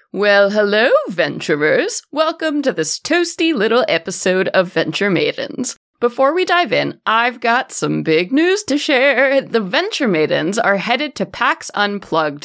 Well, hello, venturers. Welcome to this toasty little episode of Venture Maidens. Before we dive in, I've got some big news to share. The Venture Maidens are headed to PAX Unplugged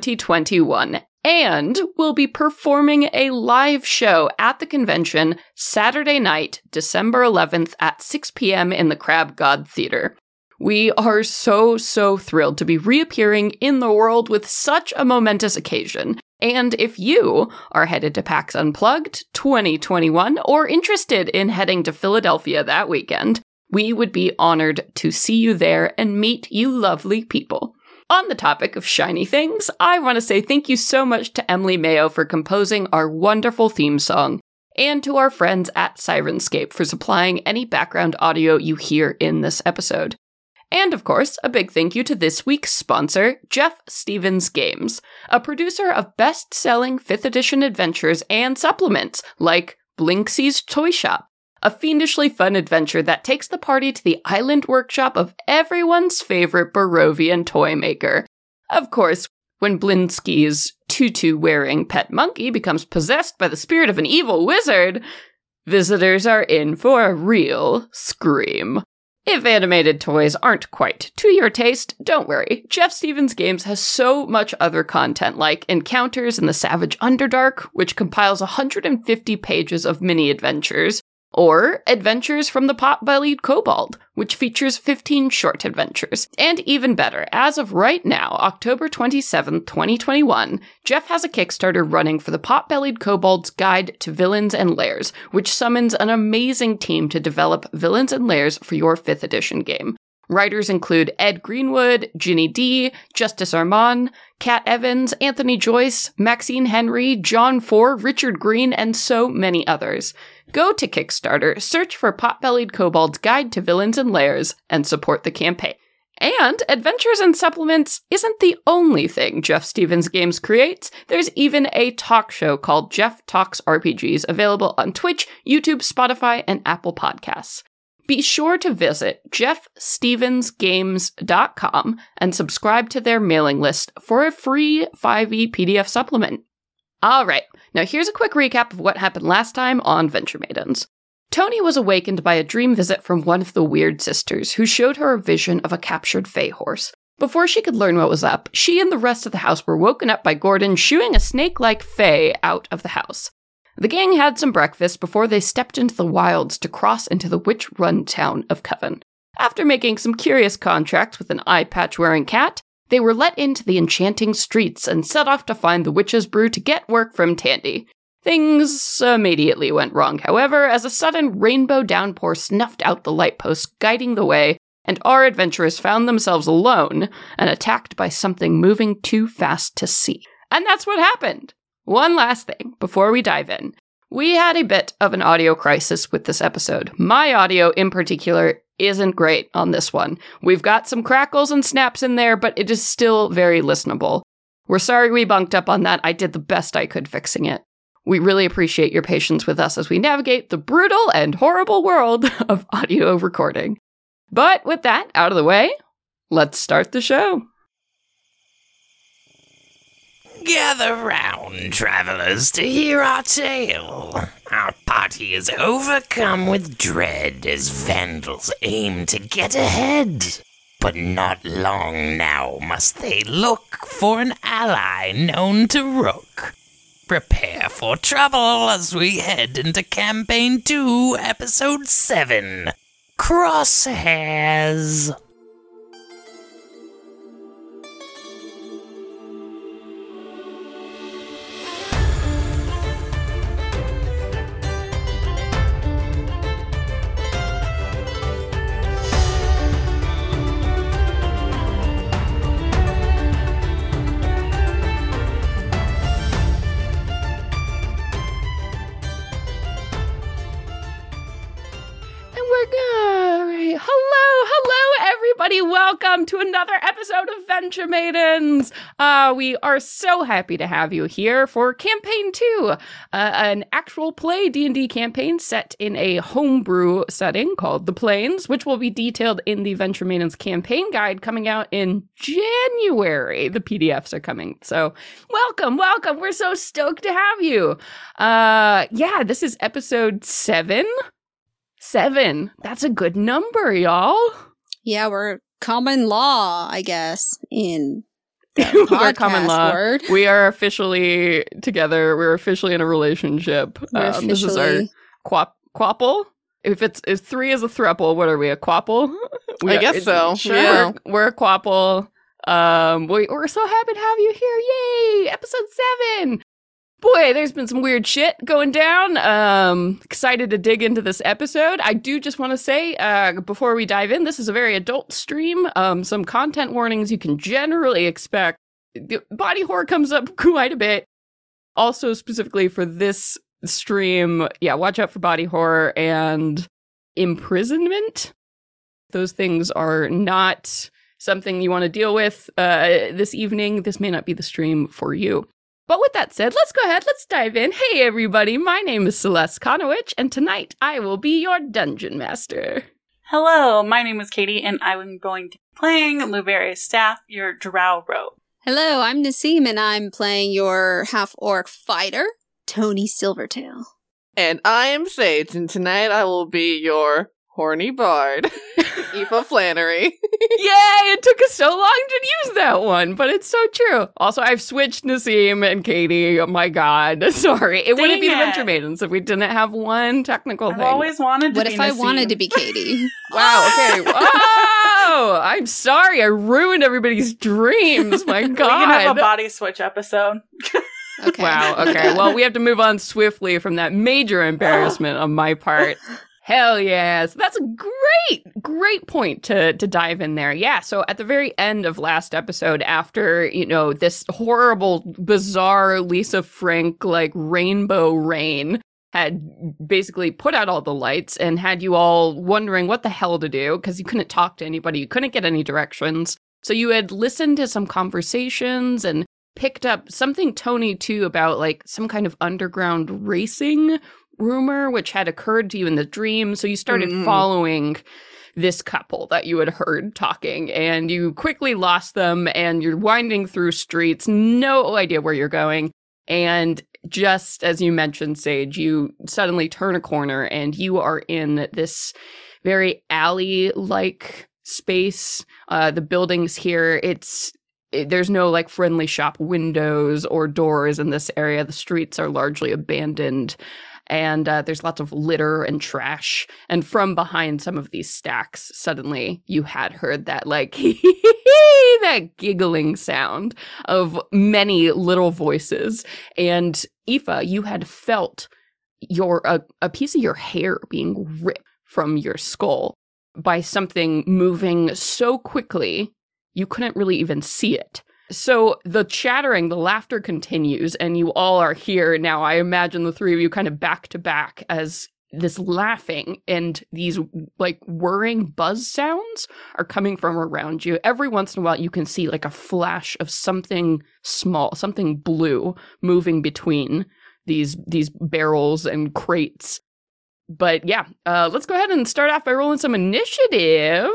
2021 and will be performing a live show at the convention Saturday night, December 11th at 6 p.m. in the Crab God Theater. We are so thrilled to be reappearing in the world with such a momentous occasion. And if you are headed to PAX Unplugged 2021 or interested in heading to Philadelphia that weekend, we would be honored to see you there and meet you lovely people. On the topic of shiny things, I want to say thank you so much to Emily Mayo for composing our wonderful theme song, and to our friends at Sirenscape for supplying any background audio you hear in this episode. And of course, a big thank you to this week's sponsor, Jeff Stevens Games, a producer of best-selling 5th edition adventures and supplements like Blinksy's Toy Shop, a fiendishly fun adventure that takes the party to the island workshop of everyone's favorite Barovian toy maker. Of course, when Blinsky's tutu-wearing pet monkey becomes possessed by the spirit of an evil wizard, visitors are in for a real scream. If animated toys aren't quite to your taste, don't worry. Jeff Stevens Games has so much other content like Encounters in the Savage Underdark, which compiles 150 pages of mini-adventures, or Adventures from the Pot-Bellied Kobold, which features 15 short adventures. And even better, as of right now, October 27th, 2021, Jeff has a Kickstarter running for the Pot-Bellied Kobold's Guide to Villains and Lairs, which summons an amazing team to develop villains and lairs for your 5th edition game. Writers include Ed Greenwood, Ginny D, Justice Armand, Kat Evans, Anthony Joyce, Maxine Henry, John Four, Richard Green, and so many others. Go to Kickstarter, search for Pot-Bellied Kobold's Guide to Villains and Lairs, and support the campaign. And Adventures and Supplements isn't the only thing Jeff Stevens Games creates. There's even a talk show called Jeff Talks RPGs available on Twitch, YouTube, Spotify, and Apple Podcasts. Be sure to visit jeffstevensgames.com and subscribe to their mailing list for a free 5e PDF supplement. All right, now here's a quick recap of what happened last time on Venture Maidens. Tony was awakened by a dream visit from one of the Weird Sisters, who showed her a vision of a captured Fey horse. Before she could learn what was up, she and the rest of the house were woken up by Gordon shooing a snake-like Fey out of the house. The gang had some breakfast before they stepped into the wilds to cross into the witch-run town of Coven. After making some curious contracts with an eye-patch-wearing cat, they were let into the enchanting streets and set off to find the witch's brew to get work from Tandy. Things immediately went wrong, however, as a sudden rainbow downpour snuffed out the light posts guiding the way, and our adventurers found themselves alone and attacked by something moving too fast to see. And that's what happened! One last thing before we dive in. We had a bit of an audio crisis with this episode. My audio, in particular, isn't great on this one. We've got some crackles and snaps in there, but it is still very listenable. We're sorry we bunked up on that. I did the best I could fixing it. We really appreciate your patience with us as we navigate the brutal and horrible world of audio recording. But with that out of the way, let's start the show. Gather round, travelers, to hear our tale. Our party is overcome with dread as vandals aim to get ahead. But not long now must they look for an ally known to Rook. Prepare for trouble as we head into Campaign 2, Episode 7, Crosshairs. Hello, everybody. Welcome to another episode of Venture Maidens. We are so happy to have you here for Campaign 2, an actual play D&D campaign set in a homebrew setting called The Plains, which will be detailed in the Venture Maidens campaign guide coming out in January. The PDFs are coming. So welcome. We're so stoked to have you. This is episode 7. 7. That's a good number, y'all. Yeah, we're common law, I guess, in we're common law. word. We are officially together. We're officially in a relationship. This is our quapple. If 3 is a thruple, what are we? A quapple? I guess so. Sure. Yeah. We're a quapple. We're so happy to have you here. Yay! Episode 7. Boy, there's been some weird shit going down. Excited to dig into this episode. I do just want to say, before we dive in, this is a very adult stream. Some content warnings you can generally expect. Body horror comes up quite a bit. Also, specifically for this stream, watch out for body horror and imprisonment. Those things are not something you want to deal with this evening. This may not be the stream for you. But with that said, let's go ahead, let's dive in. Hey everybody, my name is Celeste Konowich, and tonight I will be your Dungeon Master. Hello, my name is Katie, and I'm going to be playing Luverius Staff, your drow rogue. Hello, I'm Nassim, and I'm playing your half-orc fighter, Tony Silvertail. And I am Sage, and tonight I will be your horny bard, Aoife Flannery. Yay! It took us so long to use that one, but it's so true. Also, I've switched Nassim and Katie. Oh my god. Sorry. It wouldn't be the Venture Maidens if we didn't have one technical thing. I've always wanted to What be if I Nassim? wanted to be Katie? Wow, okay. Oh, I'm sorry. I ruined everybody's dreams. My god. We can have a body switch episode. Okay. Wow, okay. Well, we have to move on swiftly from that major embarrassment on my part. Hell yes. That's a great point to dive in there. Yeah, so at the very end of last episode, after, this horrible, bizarre Lisa Frank, rainbow rain had basically put out all the lights and had you all wondering what the hell to do because you couldn't talk to anybody, you couldn't get any directions. So you had listened to some conversations and picked up something, Tony, too, about some kind of underground racing rumor which had occurred to you in the dream. So you started following this couple that you had heard talking, and you quickly lost them, and you're winding through streets, no idea where you're going. And just as you mentioned, Sage, you suddenly turn a corner and you are in this very alley-like space. The buildings here, there's no friendly shop windows or doors in this area. The streets are largely abandoned. And there's lots of litter and trash. And from behind some of these stacks, suddenly you had heard that, that giggling sound of many little voices. And Aoife, you had felt a piece of your hair being ripped from your skull by something moving so quickly you couldn't really even see it. So the chattering, the laughter continues, and you all are here now. I imagine the three of you kind of back to back as this laughing and these whirring buzz sounds are coming from around you. Every once in a while, you can see a flash of something small, something blue moving between these barrels and crates. But yeah, let's go ahead and start off by rolling some initiative.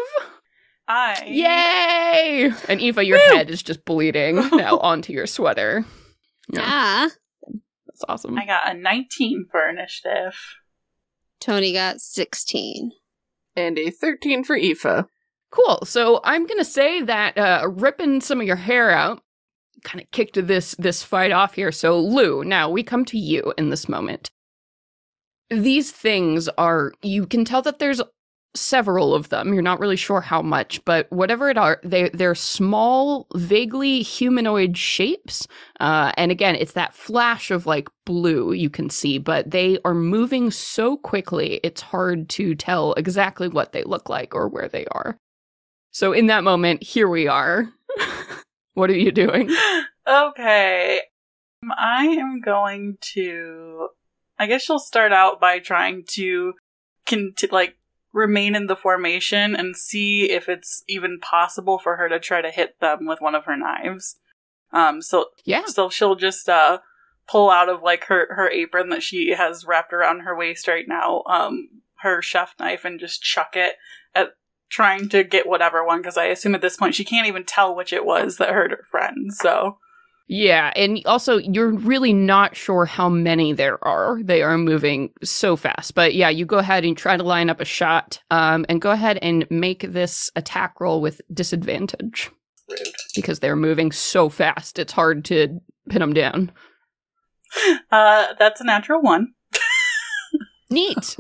Yay! And Aoife, your head is just bleeding now onto your sweater. Yeah. That's awesome. I got a 19 for initiative. Tony got 16. And a 13 for Aoife. Cool. So I'm going to say that ripping some of your hair out kind of kicked this fight off here. So Lou, now we come to you in this moment. These things you can tell that there's several of them. You're not really sure how much, but whatever it are, they're small, vaguely humanoid shapes. And again, it's that flash of blue you can see, but they are moving so quickly, it's hard to tell exactly what they look like or where they are. So in that moment, here we are. What are you doing? Okay. I am going to... I guess she'll start out by trying to remain in the formation and see if it's even possible for her to try to hit them with one of her knives. So she'll just pull out of like her apron that she has wrapped around her waist right now, her chef knife, and just chuck it at trying to get whatever one, because I assume at this point she can't even tell which it was that hurt her friend. So yeah, and also you're really not sure how many there are. They are moving so fast. But yeah, you go ahead and try to line up a shot, and go ahead and make this attack roll with disadvantage. rude. Because they're moving so fast, it's hard to pin them down. That's a natural 1. Neat.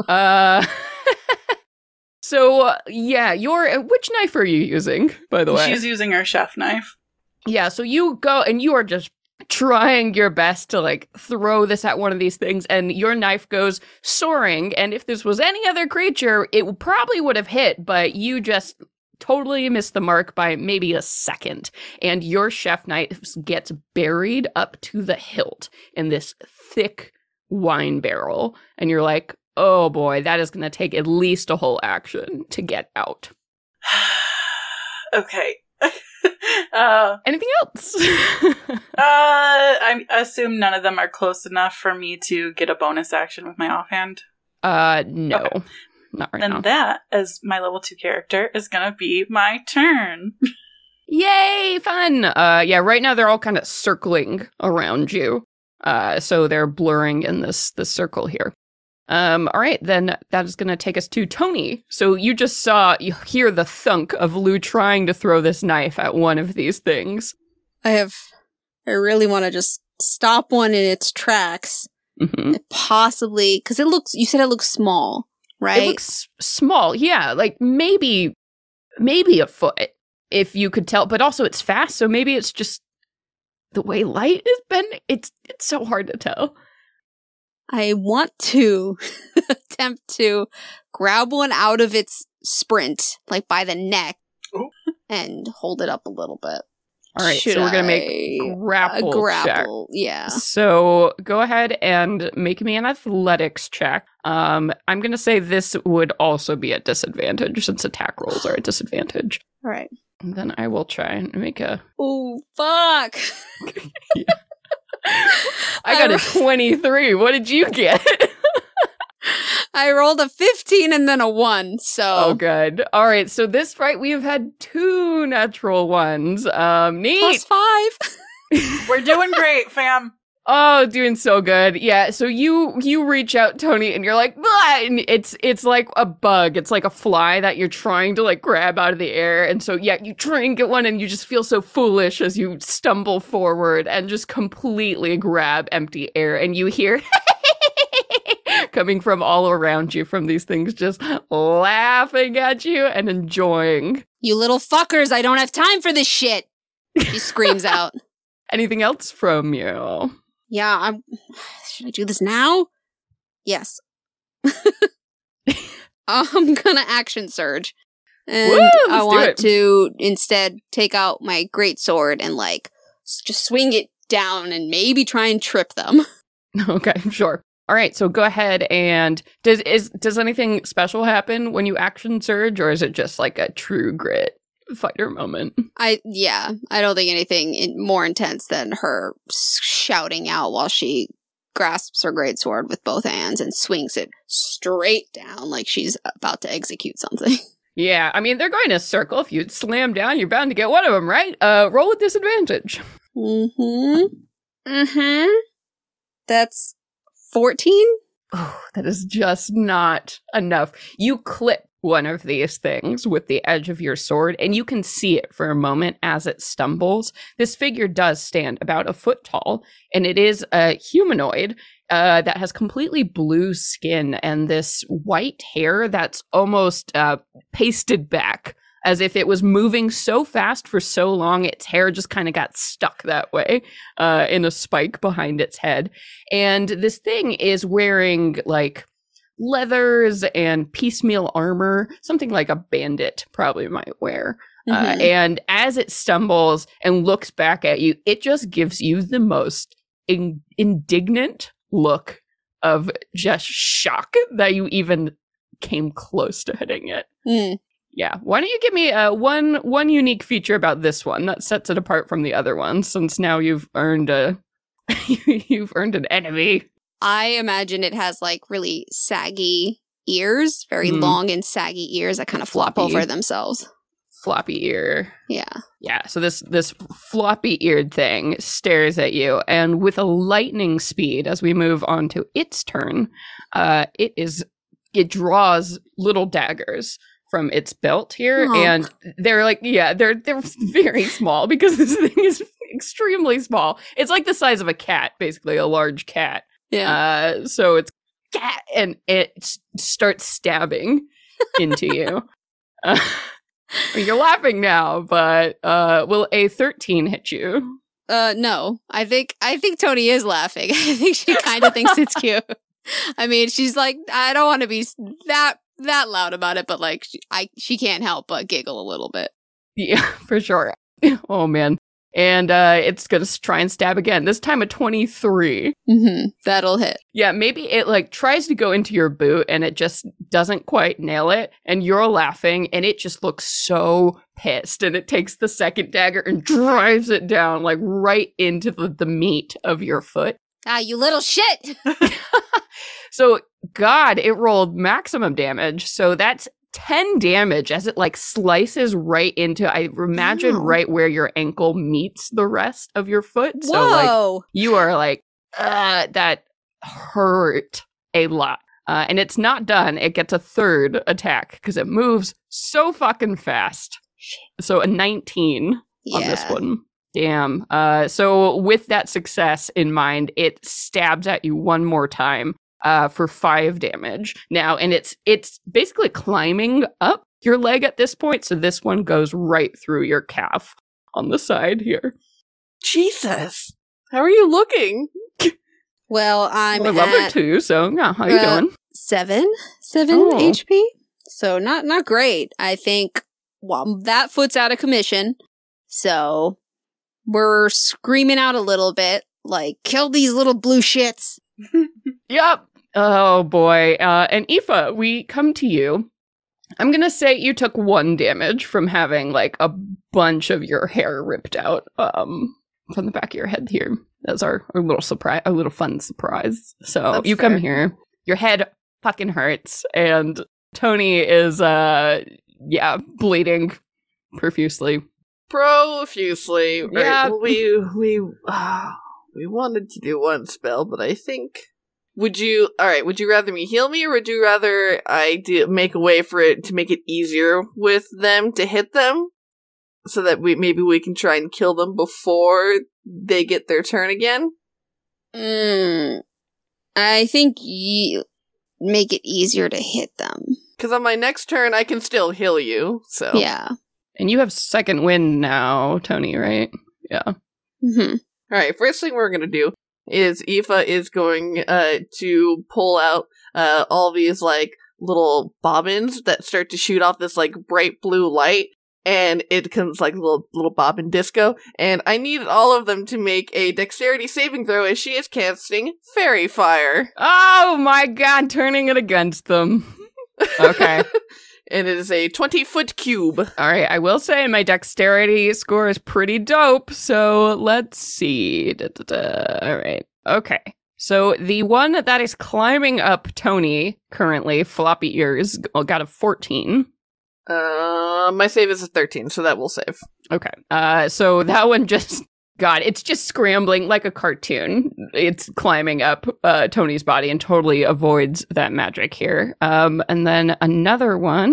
So, yeah, which knife are you using, by the way? She's using her chef knife. Yeah, so you go and you are just trying your best to, like, throw this at one of these things, and your knife goes soaring, and if this was any other creature, it probably would have hit, but you just totally missed the mark by maybe a second, and your chef knife gets buried up to the hilt in this thick wine barrel, and you're like, oh boy, that is going to take at least a whole action to get out. Okay. Anything else? I assume none of them are close enough for me to get a bonus action with my offhand. No. Okay. Not right then now. that, as my level 2 character, is gonna be my turn. Yay, fun! Yeah, right now they're all kind of circling around you. So they're blurring in this circle here. All right, then that is going to take us to Tony. So you hear the thunk of Lou trying to throw this knife at one of these things. I really want to just stop one in its tracks. Mm-hmm. Possibly, because you said it looks small, right? It looks small, yeah, like maybe a foot, if you could tell, but also it's fast, so maybe it's just the way light is bending. It's so hard to tell. I want to attempt to grab one out of its sprint, like by the neck, and hold it up a little bit. All right, so we're going to make grapple check. Yeah. So go ahead and make me an athletics check. I'm going to say this would also be at disadvantage since attack rolls are at disadvantage. All right. And then I will try and make a... Oh, fuck! Yeah. I got a 23. What did you get? I rolled a 15 and then a 1, so... Oh, good. All right, so this fight, we have had 2 natural ones. Neat! +5. We're doing great, fam. Oh, doing so good. Yeah, so you reach out, Tony, and you're like, "Blah!" And it's like a bug. It's like a fly that you're trying to like grab out of the air. And so, yeah, you try and get one and you just feel so foolish as you stumble forward and just completely grab empty air. And you hear coming from all around you from these things just laughing at you and enjoying. You little fuckers, I don't have time for this shit! She screams out. Anything else from you? Yeah, should I do this now? Yes. I'm gonna action surge. And Woo, I want let's to instead take out my greatsword and like just swing it down and maybe try and trip them. Okay, sure. All right, so go ahead and does anything special happen when you action surge, or is it just like a true grit fighter moment? I don't think anything more intense than her shouting out while she grasps her greatsword with both hands and swings it straight down like she's about to execute something. Yeah, I mean, they're going to circle. If you slam down, you're bound to get one of them, right? Roll with disadvantage. That's 14? Oh, that is just not enough. You clip one of these things with the edge of your sword, and you can see it for a moment as it stumbles. This figure does stand about a foot tall, and it is a humanoid that has completely blue skin and this white hair that's almost pasted back, as if it was moving so fast for so long, its hair just kind of got stuck that way in a spike behind its head. And this thing is wearing, like, leathers and piecemeal armor, something like a bandit probably might wear. And as it stumbles and looks back at you, it just gives you the most indignant look of just shock that you even came close to hitting it. Yeah. Why don't you give me one unique feature about this one that sets it apart from the other ones, since now you've earned you've earned an enemy. I imagine it has like really saggy ears, very long and saggy ears that kind of flop over themselves. Floppy ear. Yeah. Yeah. So this floppy eared thing stares at you, and with a lightning speed, as we move on to its turn, it draws little daggers from its belt here, and they're like, they're very small because this thing is extremely small. It's like the size of a cat, basically a large cat. Yeah. So it's cat, and it starts stabbing into you. You're laughing now, but will a 13 hit you? No. I think Tony is laughing. I think she kind of thinks it's cute. I mean, she's like, I don't want to be that loud about it, but like, she can't help but giggle a little bit. Yeah, for sure. Oh man. And it's gonna try and stab again. This time a 23. That'll hit. Yeah, maybe it like tries to go into your boot and it just doesn't quite nail it. And you're laughing and it just looks so pissed. And it takes the second dagger and drives it down like right into the meat of your foot. Ah, you little shit! So, God, it rolled maximum damage. So that's 10 damage as it like slices right into, I imagine, right where your ankle meets the rest of your foot. Whoa. So like you are like, that hurt a lot. And it's not done. It gets a third attack because it moves so fucking fast. So a 19 on this one. Damn. So with that success in mind, it stabs at you one more time. For 5 damage now, and it's basically climbing up your leg at this point, so this one goes right through your calf on the side here. Jesus, how are you looking? Well, I'm I love her too, so yeah, how you doing? 7 HP, so not great. I think, well, that foot's out of commission, so we're screaming out a little bit, like, kill these little blue shits. Yep. Oh boy. And Aoife, we come to you. I'm gonna say you took 1 damage from having like a bunch of your hair ripped out from the back of your head here. That's our little surprise, a little fun surprise. So That's you fair. come here. Your head fucking hurts, and Tony is bleeding profusely. Profusely. Right. Yeah. We wanted to do one spell, but I think... Would you rather me heal me, or would you rather I make a way for it to make it easier with them to hit them? So that maybe we can try and kill them before they get their turn again? I think you make it easier to hit them. Because on my next turn, I can still heal you, so... Yeah. And you have second wind now, Tony, right? Yeah. Alright, first thing we're gonna do is Aoife is going to pull out all these, like, little bobbins that start to shoot off this, like, bright blue light, and it becomes, like, little bobbin disco, and I need all of them to make a dexterity saving throw as she is casting Fairy Fire. Oh my god, turning it against them. Okay. And it is a 20-foot cube. All right, I will say my dexterity score is pretty dope, so let's see. All right, okay. So the one that is climbing up Tony currently, floppy ears, got a 14. My save is a 13, so that will save. Okay, so that one just... God, it's just scrambling like a cartoon. It's climbing up Tony's body and totally avoids that magic here. And then another one,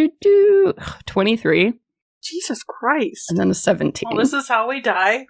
23. Jesus Christ. And then a 17. Well, this is how we die.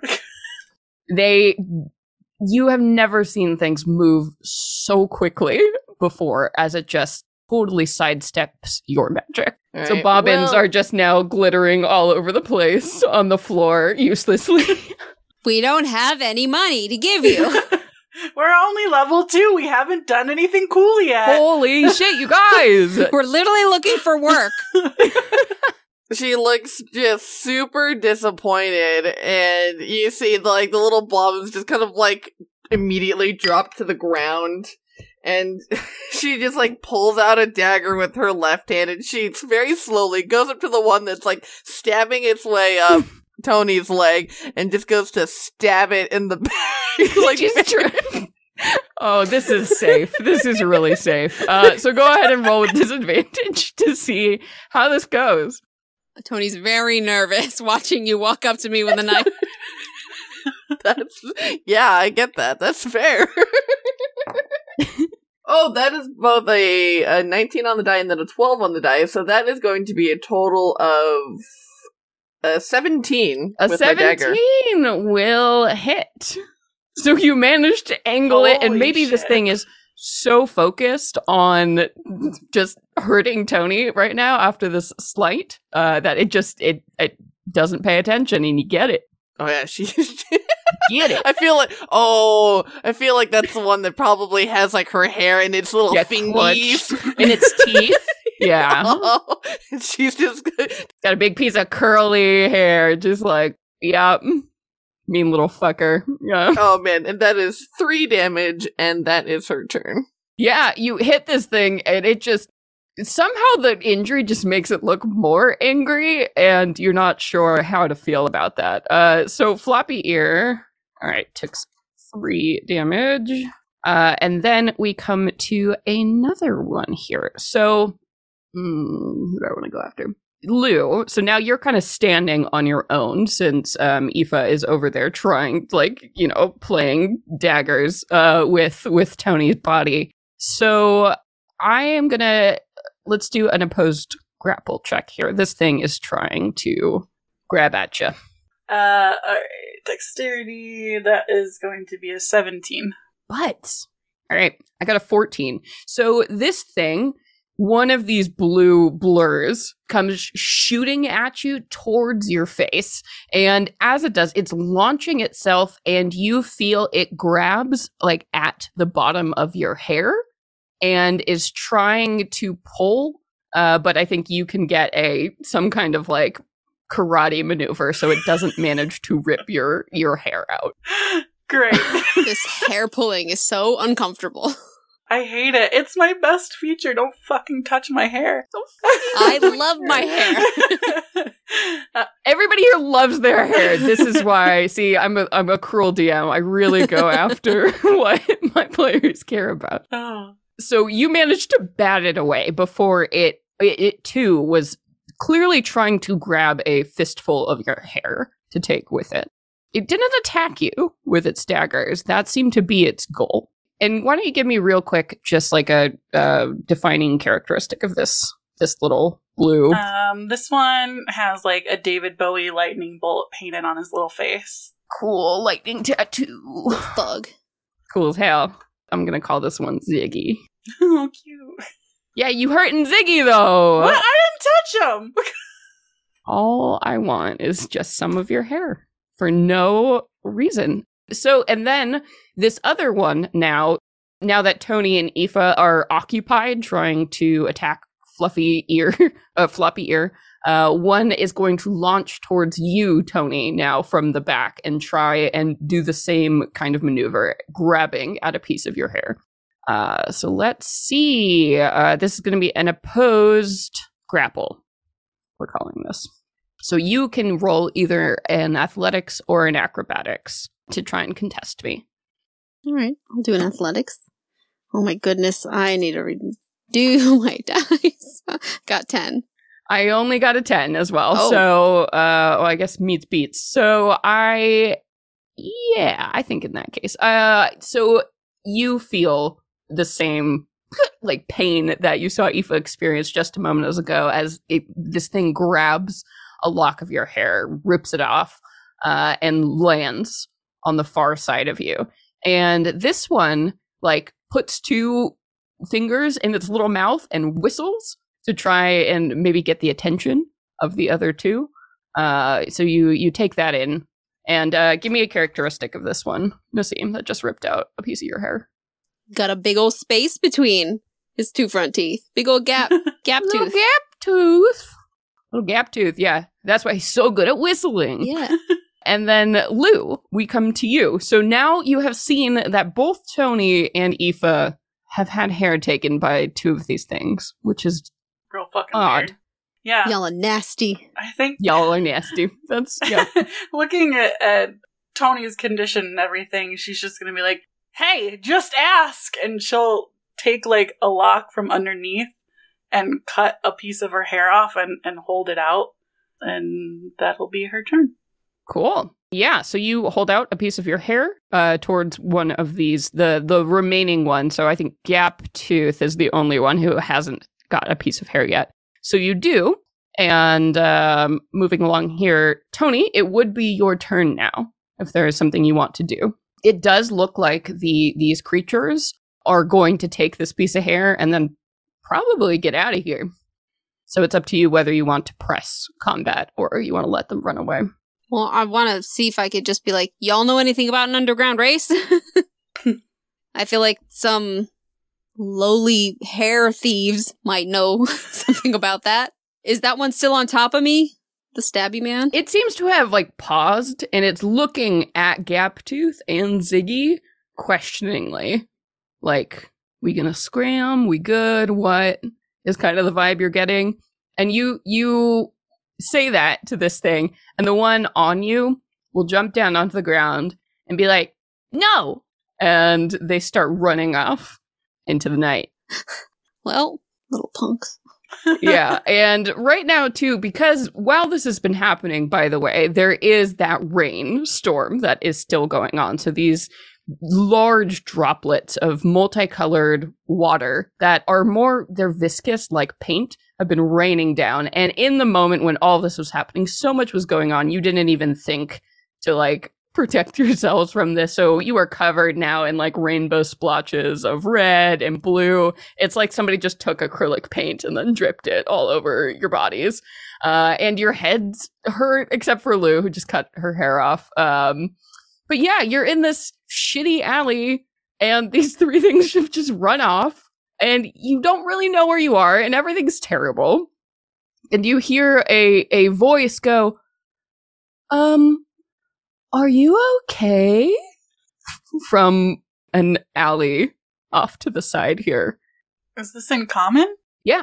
You have never seen things move so quickly before as it just totally sidesteps your magic. All So right, bobbins well- are just now glittering all over the place on the floor uselessly. We don't have any money to give you. We're only level 2. We haven't done anything cool yet. Holy shit, you guys! We're literally looking for work. She looks just super disappointed, and you see, like, the little bobbins just kind of, like, immediately drop to the ground, and she just, like, pulls out a dagger with her left hand, and she very slowly goes up to the one that's, like, stabbing its way up Tony's leg, and just goes to stab it in the back. Like, oh, this is safe. This is really safe. So go ahead and roll with disadvantage to see how this goes. Tony's very nervous watching you walk up to me with a knife. Yeah, I get that. That's fair. Oh, that is both a 19 on the die and then a 12 on the die, so that is going to be a total of 17. A 17 will hit. So you managed to angle it, and maybe this thing is so focused on just hurting Tony right now after this slight that it doesn't pay attention, and you get it. Oh yeah, she get it. I feel like that's the one that probably has like her hair and its little fingies in its teeth. Yeah. Oh, she's just got a big piece of curly hair, just like, yep. Mean little fucker. Yeah. Oh man, and that is 3 damage, and that is her turn. Yeah, you hit this thing, and it just somehow the injury just makes it look more angry, and you're not sure how to feel about that. So Floppy Ear, all right, took 3 damage, and then we come to another one here. So, who do I want to go after? Lou, so now you're kind of standing on your own since Aoife is over there trying, like, you know, playing daggers with Tony's body. So I am gonna, let's do an opposed grapple check here. This thing is trying to grab at you. Alright, dexterity, that is going to be a 17. But, alright, I got a 14. So this thing, one of these blue blurs comes shooting at you towards your face. And as it does, it's launching itself, and you feel it grabs like at the bottom of your hair and is trying to pull. But I think you can get some kind of like karate maneuver so it doesn't manage to rip your hair out. Great. This hair pulling is so uncomfortable. I hate it. It's my best feature. Don't fucking touch my hair. I love my hair. Everybody here loves their hair. This is why, see, I'm a cruel DM. I really go after what my players care about. Oh. So you managed to bat it away before it too was clearly trying to grab a fistful of your hair to take with it. It didn't attack you with its daggers. That seemed to be its goal. And why don't you give me real quick just like a defining characteristic of this little blue? This one has like a David Bowie lightning bolt painted on his little face. Cool lightning tattoo. Thug. Cool as hell. I'm gonna call this one Ziggy. Oh, cute. Yeah, you hurting Ziggy though. What? I didn't touch him. All I want is just some of your hair for no reason. So, and then this other one now that Tony and Aoife are occupied trying to attack Floppy Ear, one is going to launch towards you, Tony, now from the back and try and do the same kind of maneuver, grabbing at a piece of your hair. So let's see. This is going to be an opposed grapple, we're calling this. So you can roll either an athletics or an acrobatics to try and contest me. All right, I'll do an athletics. Oh my goodness, I need to redo my dice. Got 10. I only got a 10 as well, so I guess meets beats. So I think in that case. So you feel the same like pain that you saw Aoife experience just a moment ago as this thing grabs a lock of your hair, rips it off, and lands on the far side of you. And this one, like, puts 2 fingers in its little mouth and whistles to try and maybe get the attention of the other 2. So you take that in. And give me a characteristic of this one, Nassim, that just ripped out a piece of your hair. Got a big old space between his 2 front teeth. Big old gap tooth. Little gap tooth, yeah. That's why he's so good at whistling. Yeah. And then, Lou, we come to you. So now you have seen that both Tony and Aoife have had hair taken by 2 of these things, which is real fucking odd. weird. Yeah. Y'all are nasty. I think y'all are nasty. That's, yeah. Looking at Tony's condition and everything, she's just gonna be like, hey, just ask! And she'll take, like, a lock from underneath and cut a piece of her hair off and hold it out. And that'll be her turn. Cool. Yeah, so you hold out a piece of your hair towards one of these, the remaining one. So I think Gaptooth is the only one who hasn't got a piece of hair yet. So you do. And moving along here, Tony, it would be your turn now, if there is something you want to do. It does look like these creatures are going to take this piece of hair and then probably get out of here. So it's up to you whether you want to press combat or you want to let them run away. Well, I want to see if I could just be like, y'all know anything about an underground race? I feel like some lowly hair thieves might know something about that. Is that one still on top of me? The stabby man? It seems to have, like, paused, and it's looking at Gaptooth and Ziggy questioningly. Like, we gonna scram? We good? What is kind of the vibe you're getting? And you say that to this thing, and the one on you will jump down onto the ground and be like, no! And they start running off into the night. Well, little punks. Yeah, and right now, too, because while this has been happening, by the way, there is that rain storm that is still going on. So these large droplets of multicolored water that are they're viscous like paint, have been raining down. And in the moment when all this was happening, so much was going on, you didn't even think to, like, protect yourselves from this. So you are covered now in, like, rainbow splotches of red and blue. It's like somebody just took acrylic paint and then dripped it all over your bodies. And your heads hurt, except for Lou, who just cut her hair off. But yeah, you're in this shitty alley, and these 3 things have just run off, and you don't really know where you are, and everything's terrible. And you hear a voice go, are you okay? From an alley off to the side here. Is this in common? Yeah.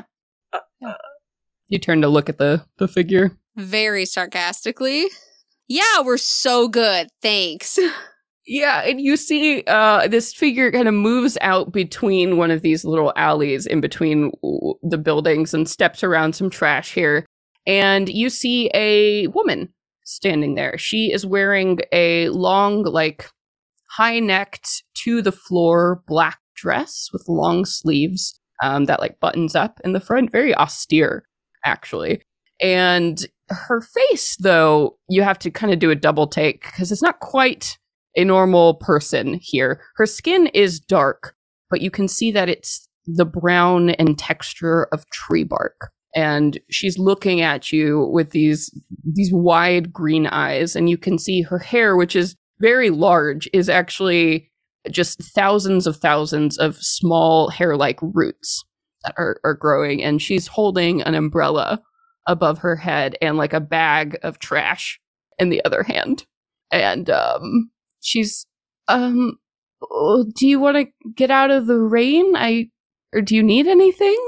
You turn to look at the figure. Very sarcastically. Yeah, we're so good. Thanks. Yeah, and you see this figure kind of moves out between one of these little alleys in between the buildings and steps around some trash here. And you see a woman standing there. She is wearing a long, like, high-necked, to-the-floor black dress with long sleeves that, like, buttons up in the front. Very austere, actually. And her face, though, you have to kind of do a double take because it's not quite a normal person here. Her skin is dark, but you can see that it's the brown and texture of tree bark. And she's looking at you with these wide green eyes, and you can see her hair, which is very large, is actually just thousands of small hair-like roots that are growing. And she's holding an umbrella above her head and, like, a bag of trash in the other hand. And she's, do you want to get out of the rain? Or do you need anything?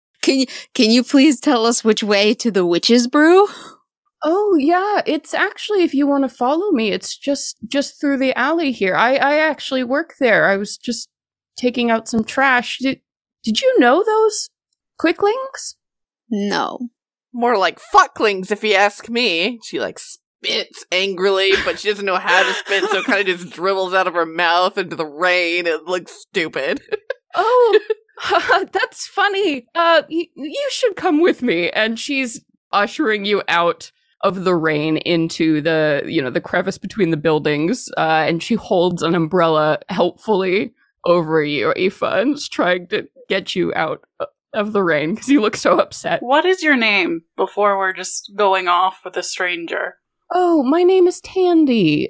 Can you please tell us which way to the Witch's Brew? Oh, yeah, it's actually, if you want to follow me, it's just through the alley here. I actually work there. I was just taking out some trash. Did you know those quicklings? No. More like fucklings, if you ask me. She, like, spits angrily, but she doesn't know how to spit, so it kind of just dribbles out of her mouth into the rain. It looks stupid. Oh, that's funny. You should come with me. And she's ushering you out of the rain into the crevice between the buildings. And she holds an umbrella helpfully over you, Aoife, and is trying to get you out of the rain because you look so upset. What is your name before we're just going off with a stranger? Oh, my name is Tandy.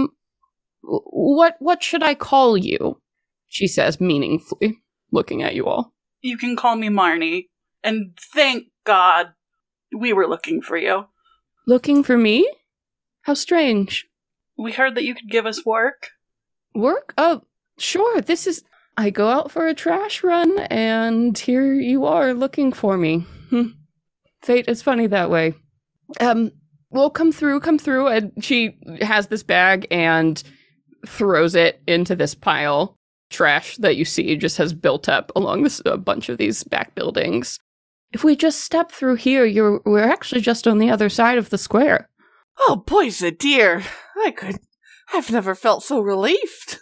What should I call you? She says meaningfully, looking at you all. You can call me Marnie. And thank God we were looking for you. Looking for me? How strange. We heard that you could give us work. Work? Oh, sure. This is... I go out for a trash run, and here you are looking for me. Fate is funny that way. Well, come through. And she has this bag and throws it into this pile. Trash that you see just has built up along a bunch of these back buildings. If we just step through here, we're actually just on the other side of the square. Oh, boys a dear. I've never felt so relieved.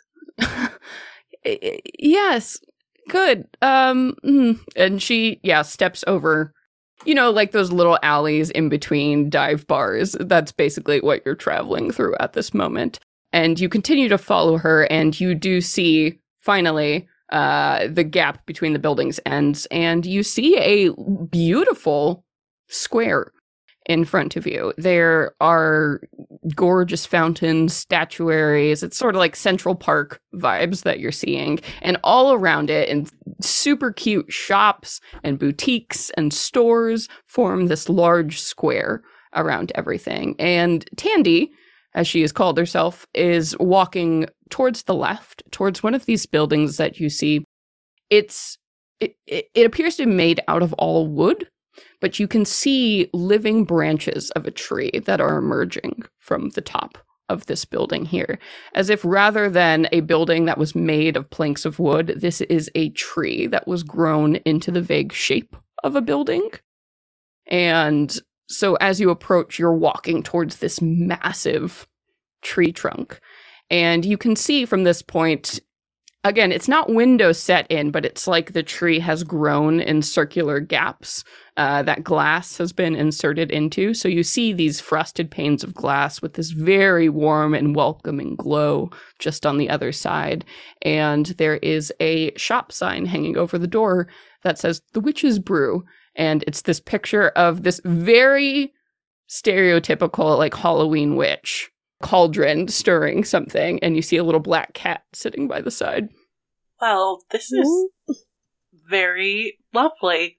Yes, good. And she, steps over, like those little alleys in between dive bars. That's basically what you're traveling through at this moment. And you continue to follow her, and you do see, finally, the gap between the buildings ends, and you see a beautiful square in front of you. There are gorgeous fountains, statuaries. It's sort of like Central Park vibes that you're seeing. And all around it, and super cute shops and boutiques and stores form this large square around everything. And Tandy, as she has called herself, is walking towards the left, towards one of these buildings that you see. It appears to be made out of all wood, but you can see living branches of a tree that are emerging from the top of this building here. As if rather than a building that was made of planks of wood, this is a tree that was grown into the vague shape of a building. And so as you approach, you're walking towards this massive tree trunk. And you can see from this point, again, it's not windows set in, but it's like the tree has grown in circular gaps that glass has been inserted into. So you see these frosted panes of glass with this very warm and welcoming glow just on the other side. And there is a shop sign hanging over the door that says The Witch's Brew. And it's this picture of this very stereotypical, like, Halloween witch cauldron stirring something, and you see a little black cat sitting by the side. Well, this is very lovely.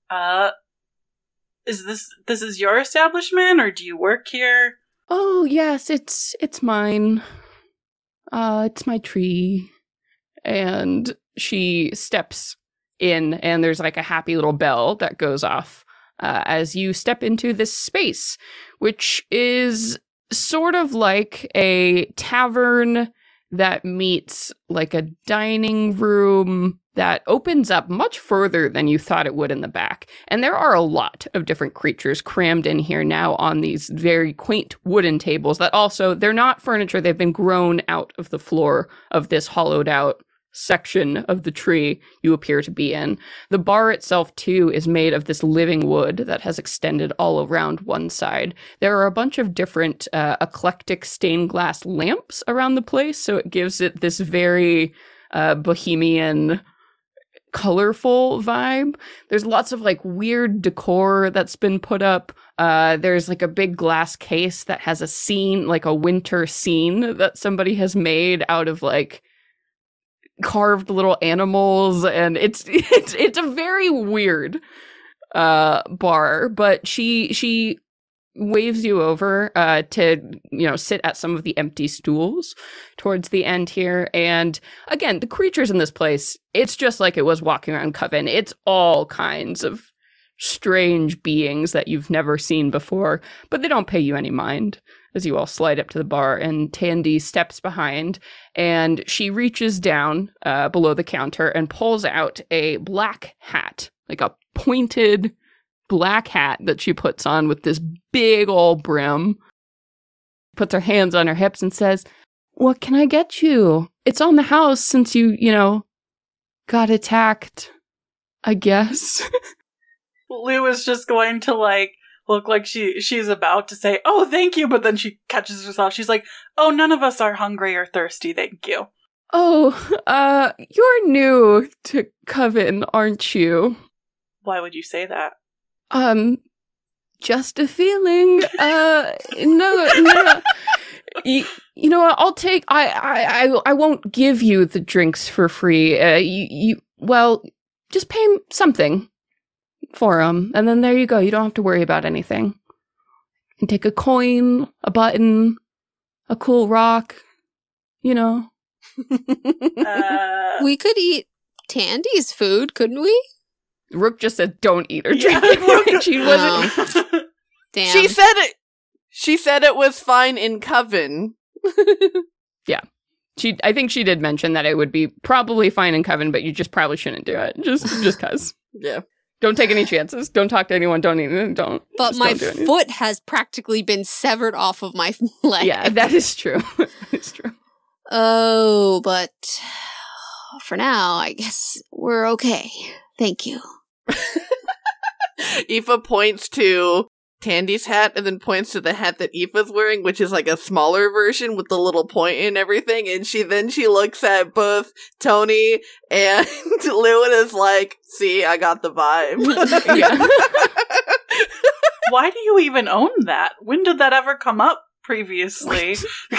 Is this your establishment, or do you work here? Oh, yes, it's mine. It's my tree. And she steps in, and there's like a happy little bell that goes off as you step into this space, which is sort of like a tavern that meets like a dining room that opens up much further than you thought it would in the back. And there are a lot of different creatures crammed in here now on these very quaint wooden tables that also, they're not furniture, they've been grown out of the floor of this hollowed out section of the tree you appear to be in. The bar itself, too, is made of this living wood that has extended all around one side. There are a bunch of different eclectic stained glass lamps around the place, so it gives it this very bohemian, colorful vibe. There's lots of like weird decor that's been put up. There's like a big glass case that has a scene, like a winter scene that somebody has made out of like carved little animals, and it's a very weird bar. But she waves you over to sit at some of the empty stools towards the end here. And again, the creatures in this place, it's just like it was walking around Coven. It's all kinds of strange beings that you've never seen before, but they don't pay you any mind as you all slide up to the bar. And Tandy steps behind, and she reaches down below the counter and pulls out a black hat, like a pointed black hat that she puts on with this big old brim, puts her hands on her hips and says, "What can I get you? It's on the house since you got attacked, I guess." Lou is just going to look like she's about to say, "Oh, thank you," but then she catches herself. She's like, "Oh, none of us are hungry or thirsty, thank you." "Oh, you're new to Coven, aren't you?" "Why would you say that?" Just a feeling. No. You know what? I'll take. I won't give you the drinks for free. Well, just pay something for them, and then there you go. You don't have to worry about anything. You can take a coin, a button, a cool rock. We could eat Tandy's food, couldn't we? Rook just said, "Don't eat or drink." Yeah, she wasn't. Damn. She said it was fine in Coven. Yeah. I think she did mention that it would be probably fine in Coven, but you just probably shouldn't do it. Just cause. Yeah. Don't take any chances. Don't talk to anyone. Don't eat. Don't. But my foot has practically been severed off of my leg. Yeah, that is true. That is true. Oh, but for now, I guess we're okay. Thank you. Aoife points to Tandy's hat and then points to the hat that Aoife's wearing, which is like a smaller version with the little point and everything. And she looks at both Tony and Lou and is like, "See, I got the vibe." Why do you even own that? When did that ever come up previously?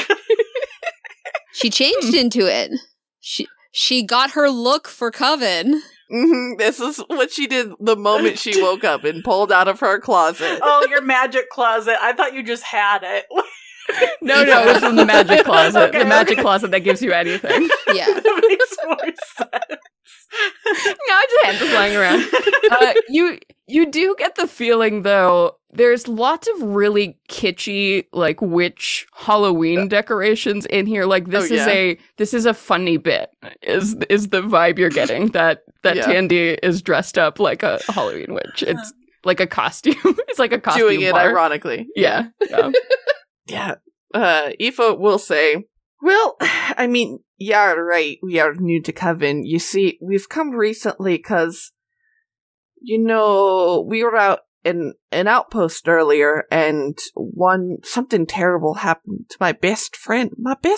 She changed into it. She got her look for Coven. Mm-hmm. This is what she did the moment she woke up and pulled out of her closet. Oh, your magic closet. I thought you just had it. No, it's in the magic closet. Okay, the magic closet that gives you anything. Yeah. That makes more sense. No, just hands are flying around. You do get the feeling, though, there's lots of really kitschy, like, witch Halloween decorations in here. Like, this is a funny bit, is the vibe you're getting, that Tandy is dressed up like a Halloween witch. It's like a costume. It's like a costume doing it bar. Ironically. Yeah. Yeah. Aoife will say, "Well, I mean, you're right. We are new to Coven. You see, we've come recently because, we were out in an outpost earlier, and something terrible happened to my best friend.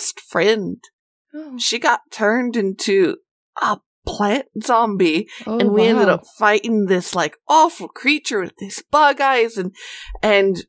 She got turned into a plant zombie, and we ended up fighting this, like, awful creature with these bug eyes, and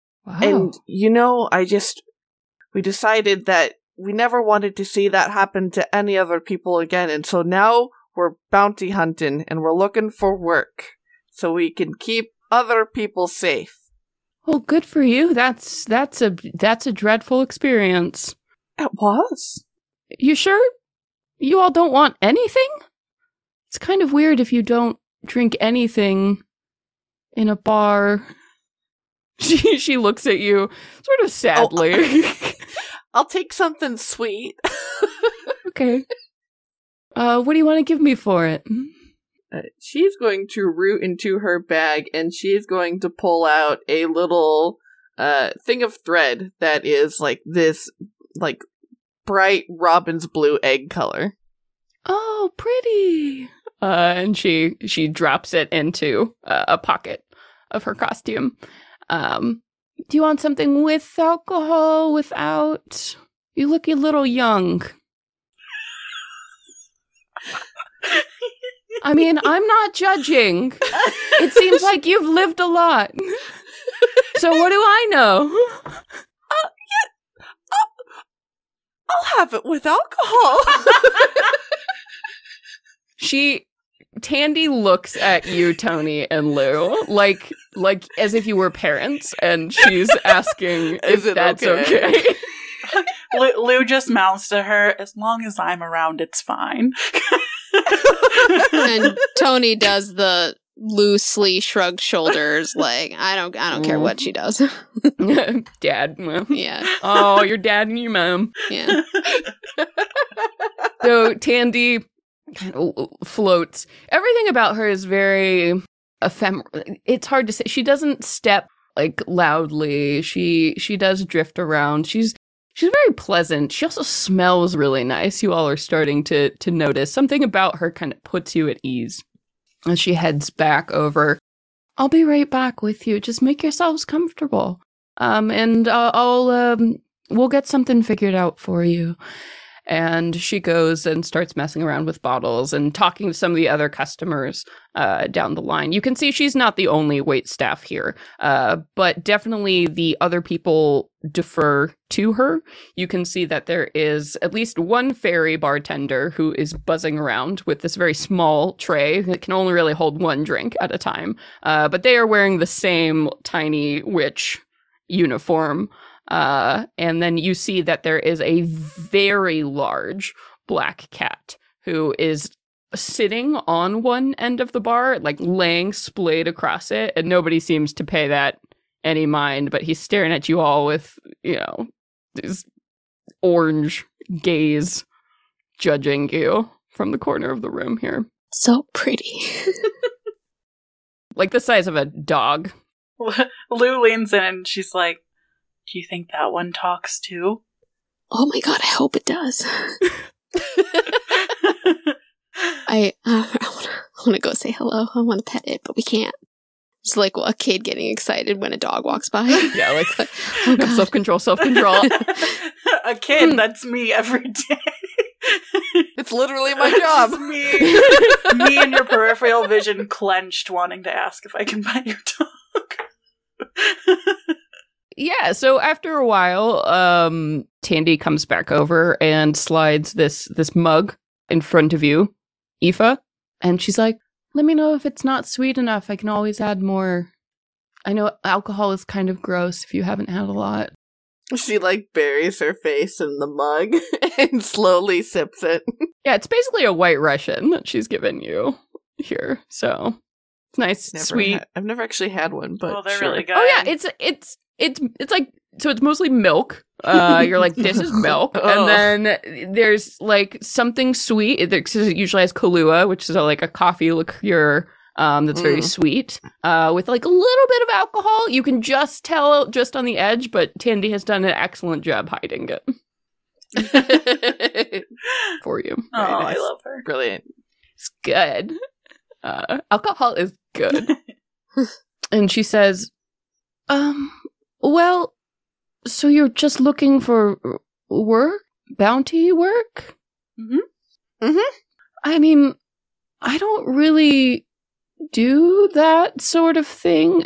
we decided that we never wanted to see that happen to any other people again, and so now we're bounty hunting, and we're looking for work, so we can keep other people safe." Well, good for you. That's a dreadful experience. It was. You sure you all don't want anything? It's kind of weird if you don't drink anything in a bar. She looks at you sort of sadly. I'll take something sweet. Okay. What do you want to give me for it? She's going to root into her bag, and she's going to pull out a little thing of thread that is like this, like, bright robin's blue egg color. Oh, pretty. And she drops it into a pocket of her costume. Do you want something with alcohol, without? You look a little young. I mean, I'm not judging. It seems like you've lived a lot. So what do I know? I'll have it with alcohol. Tandy looks at you, Tony and Lou, like as if you were parents, and she's asking if that's okay. Lou just mouths to her, "As long as I'm around, it's fine." And Tony does the loosely shrugged shoulders, like, I don't care what she does. Dad, mom. Yeah. Oh, your dad and your mom. Yeah. So Tandy kind of floats. Everything about her is very ephemeral. It's hard to say. She doesn't step, like, loudly. She does drift around. She's very pleasant. She also smells really nice. You all are starting to notice. Something about her kind of puts you at ease. As she heads back over, "I'll be right back with you. Just make yourselves comfortable. And we'll get something figured out for you." And she goes and starts messing around with bottles and talking to some of the other customers down the line. You can see she's not the only waitstaff here, but definitely the other people defer to her. You can see that there is at least one fairy bartender who is buzzing around with this very small tray that can only really hold one drink at a time. But they are wearing the same tiny witch uniform. And then you see that there is a very large black cat who is sitting on one end of the bar, like laying splayed across it, and nobody seems to pay that any mind, but he's staring at you all with, this orange gaze, judging you from the corner of the room here. So pretty. Like the size of a dog. Lou leans in and she's like, do you think that one talks too? Oh my god, I hope it does. I want to go say hello. I want to pet it, but we can't. It's like a kid getting excited when a dog walks by. Yeah, like oh god. Self-control. A kid, that's me every day. It's literally my job. Me and your peripheral vision clenched wanting to ask if I can pet your dog. Yeah, so after a while, Tandy comes back over and slides this mug in front of you, Aoife, and she's like, let me know if it's not sweet enough. I can always add more. I know alcohol is kind of gross if you haven't had a lot. She, buries her face in the mug and slowly sips it. Yeah, it's basically a White Russian that she's given you here, so it's nice, sweet. I've never actually had one, but they're sure. really good. Oh yeah, it's like, so it's mostly milk. You're like, this is milk. Oh. And then there's something sweet. It usually has Kahlua, which is a coffee liqueur that's very sweet, with a little bit of alcohol. You can just tell just on the edge, but Tandy has done an excellent job hiding it for you. Oh, nice. I love her. Brilliant. It's good. Alcohol is good. And she says, well, so you're just looking for work? Bounty work? Mm-hmm. Mm-hmm. I mean, I don't really do that sort of thing.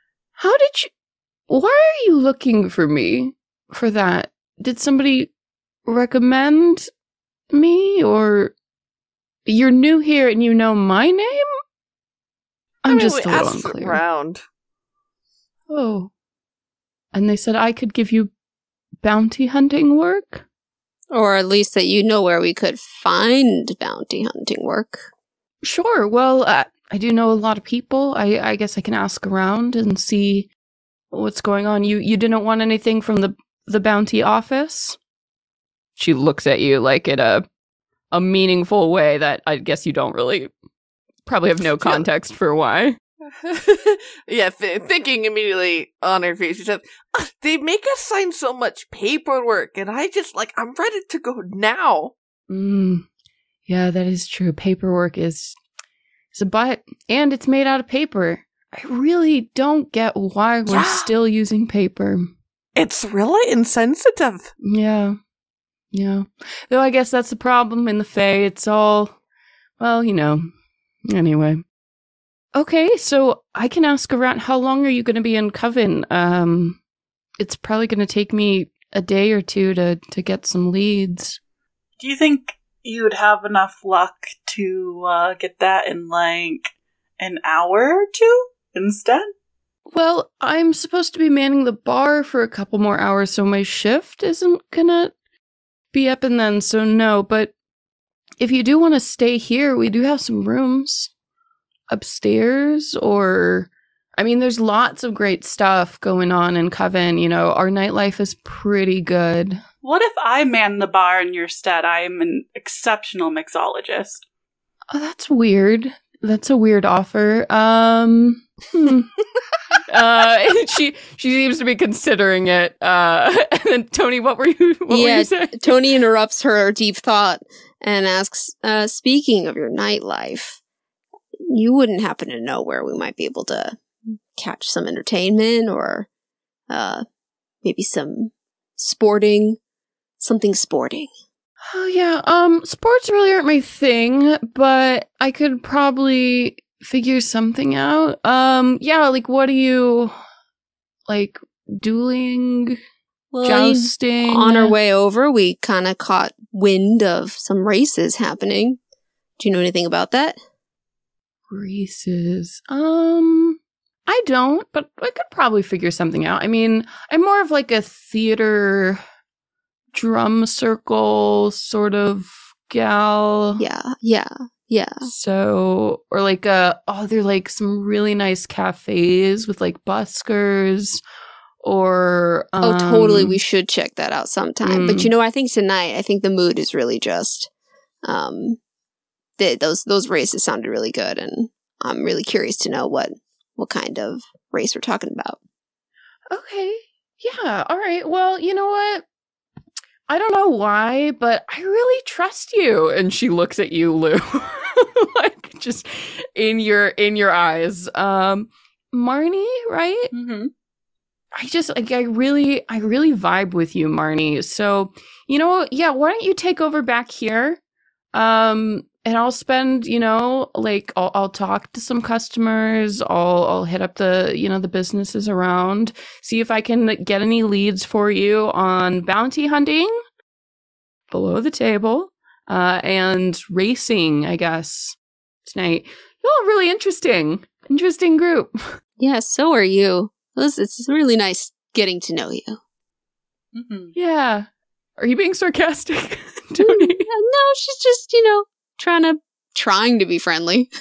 Why are you looking for me for that? Did somebody recommend me, or you're new here and you know my name? I'm just a little unclear. Around. Oh. And they said I could give you bounty hunting work? Or at least that you know where we could find bounty hunting work. Sure. Well, I do know a lot of people. I guess I can ask around and see what's going on. You didn't want anything from the bounty office? She looks at you in a meaningful way that I guess you don't probably have no context for why. Yeah, thinking immediately on her face, she says, they make us sign so much paperwork, and I just, I'm ready to go now. Yeah, that is true. Paperwork is a butt, and it's made out of paper. I really don't get why we're still using paper. It's really insensitive. Yeah. Though I guess that's the problem in the Fae. It's all, anyway. Okay, so I can ask around, how long are you going to be in Coven? It's probably going to take me a day or two to get some leads. Do you think you would have enough luck to get that in an hour or two instead? Well, I'm supposed to be manning the bar for a couple more hours, so my shift isn't gonna be up and then, so no. But if you do want to stay here, we do have some rooms upstairs, there's lots of great stuff going on in Coven. Our nightlife is pretty good. What if I man the bar in your stead? I am an exceptional mixologist. Oh, that's weird. That's a weird offer. She seems to be considering it. And then Tony, what were you saying? Tony interrupts her deep thought and asks, speaking of your nightlife, you wouldn't happen to know where we might be able to catch some entertainment or maybe some something sporting? Oh yeah, sports really aren't my thing, but I could probably figure something out. What do you dueling, jousting? On our way over, we kind of caught wind of some races happening. Do you know anything about that? Races. I don't, but I could probably figure something out. I'm more of a theater drum circle sort of gal. Yeah. So, or like there are like some really nice cafes with like buskers, or totally, we should check that out sometime. But I think tonight, the mood is really just those races sounded really good, and I'm really curious to know what kind of race we're talking about. Okay. Yeah. All right. Well, you know what? I don't know why, but I really trust you. And she looks at you, Lou, like just in your eyes. Marnie, right? Mm-hmm. I really vibe with you, Marnie. So, yeah, why don't you take over back here? And I'll spend, I'll talk to some customers. I'll hit up the businesses around, see if I can get any leads for you on bounty hunting below the table, and racing, I guess, tonight. You're all really interesting group. Yeah, so are you. It's really nice getting to know you. Mm-hmm. Yeah. Are you being sarcastic, Tony? No, she's just, trying to be friendly.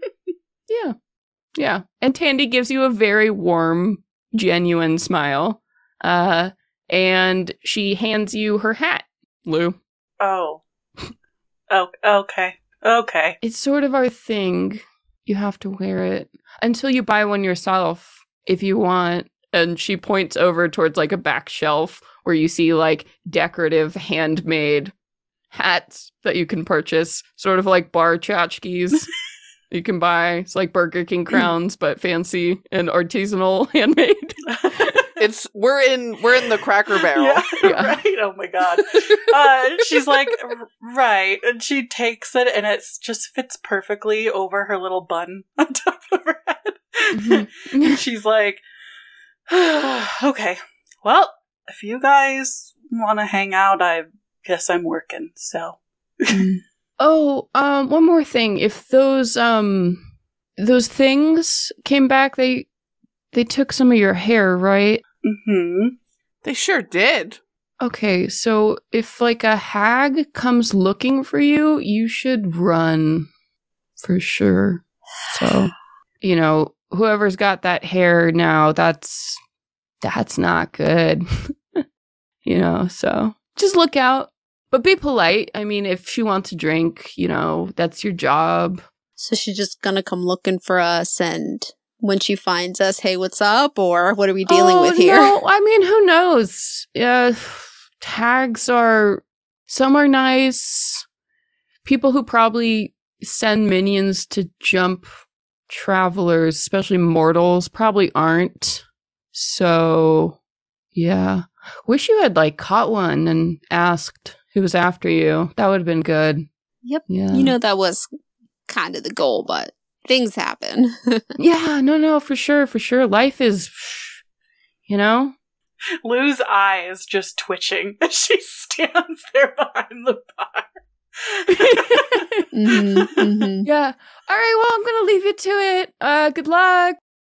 Yeah. And Tandy gives you a very warm, genuine smile. And she hands you her hat, Lou. Oh, okay. It's sort of our thing. You have to wear it until you buy one yourself, if you want. And she points over towards like a back shelf where you see like decorative handmade hats that you can purchase, sort of like bar tchotchkes you can buy. It's like Burger King crowns, but fancy and artisanal, handmade. We're in the Cracker Barrel. Yeah. Right? Oh my god. She's like, right. And she takes it and it just fits perfectly over her little bun on top of her head. Mm-hmm. And she's like, okay, well, if you guys want to hang out, I guess I'm working, so. Oh, one more thing. If those things came back, they took some of your hair, right? Mm-hmm. They sure did. Okay, so if like a hag comes looking for you, you should run for sure. So, whoever's got that hair now, that's not good. So just look out, but be polite. I mean, if she wants a drink, that's your job. So she's just gonna come looking for us, and when she finds us, hey, what's up? Or what are we dealing with here? No, I mean, who knows? Hags are nice. People who probably send minions to jump travelers, especially mortals, probably aren't. So, yeah. Wish you had, caught one and asked who was after you. That would have been good. Yep. Yeah. That was kind of the goal, but things happen. Yeah, no, for sure. Life is, Lou's eye is just twitching as she stands there behind the bar. Mm-hmm. Yeah. All right, well, I'm going to leave you to it. Good luck.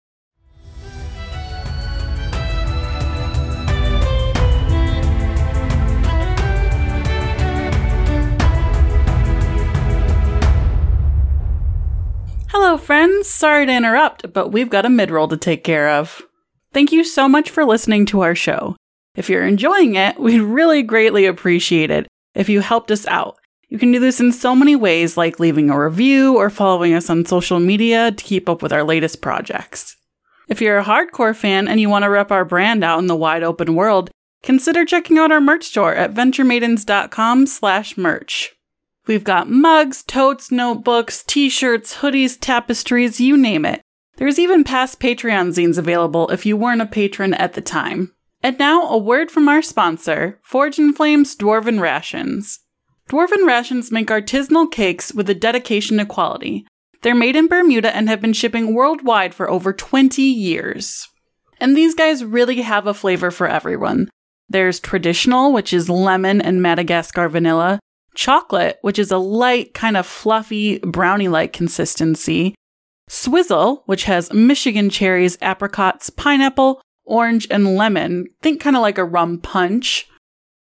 Hello, friends. Sorry to interrupt, but we've got a mid-roll to take care of. Thank you so much for listening to our show. If you're enjoying it, we'd really greatly appreciate it if you helped us out. You can do this in so many ways, like leaving a review or following us on social media to keep up with our latest projects. If you're a hardcore fan and you want to rep our brand out in the wide open world, consider checking out our merch store at venturemaidens.com/merch. We've got mugs, totes, notebooks, t-shirts, hoodies, tapestries, you name it. There's even past Patreon zines available if you weren't a patron at the time. And now, a word from our sponsor, Forge and Flame's Dwarven Rations. Dwarven Rations make artisanal cakes with a dedication to quality. They're made in Bermuda and have been shipping worldwide for over 20 years. And these guys really have a flavor for everyone. There's traditional, which is lemon and Madagascar vanilla, chocolate, which is a light, kind of fluffy, brownie-like consistency, swizzle, which has Michigan cherries, apricots, pineapple, orange, and lemon, think kind of like a rum punch,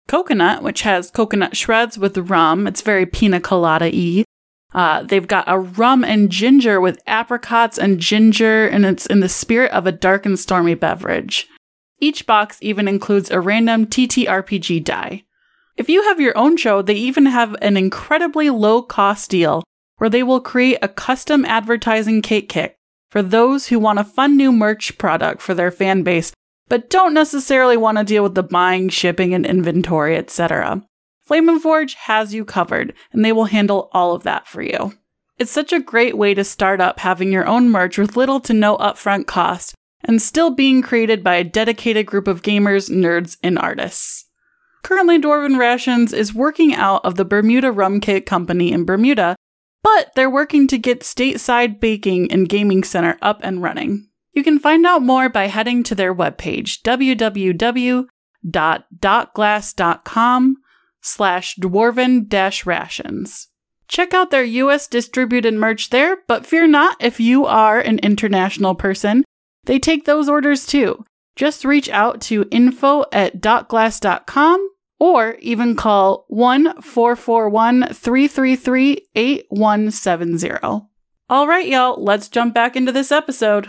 coconut, which has coconut shreds with rum. It's very pina colada-y. They've got a rum and ginger with apricots and ginger, and it's in the spirit of a dark and stormy beverage. Each box even includes a random TTRPG die. If you have your own show, they even have an incredibly low-cost deal where they will create a custom advertising cake kit for those who want a fun new merch product for their fan base, but don't necessarily want to deal with the buying, shipping, and inventory, etc. Flame & Forge has you covered, and they will handle all of that for you. It's such a great way to start up having your own merch with little to no upfront cost, and still being created by a dedicated group of gamers, nerds, and artists. Currently, Dwarven Rations is working out of the Bermuda Rum Cake Company in Bermuda, but they're working to get stateside baking and gaming center up and running. You can find out more by heading to their webpage, www.dotglass.com/dwarven-rations. Check out their US distributed merch there, but fear not if you are an international person. They take those orders too. Just reach out to info@dotglass.com or even call 1-441-333-8170. All right, y'all, let's jump back into this episode.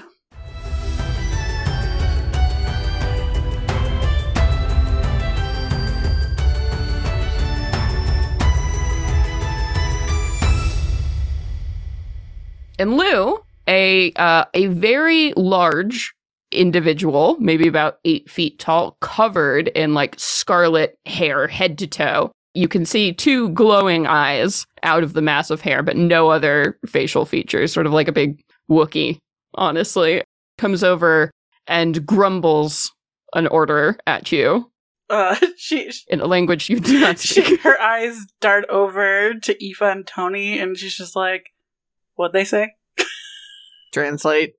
And Lou, a very large individual, maybe about 8 feet tall, covered in like scarlet hair head to toe. You can see 2 glowing eyes out of the mass of hair, but no other facial features, sort of like a big Wookiee, honestly. Comes over and grumbles an order at you. In a language you do not speak. Her eyes dart over to Aoife and Tony, and she's just like, what'd they say? Translate.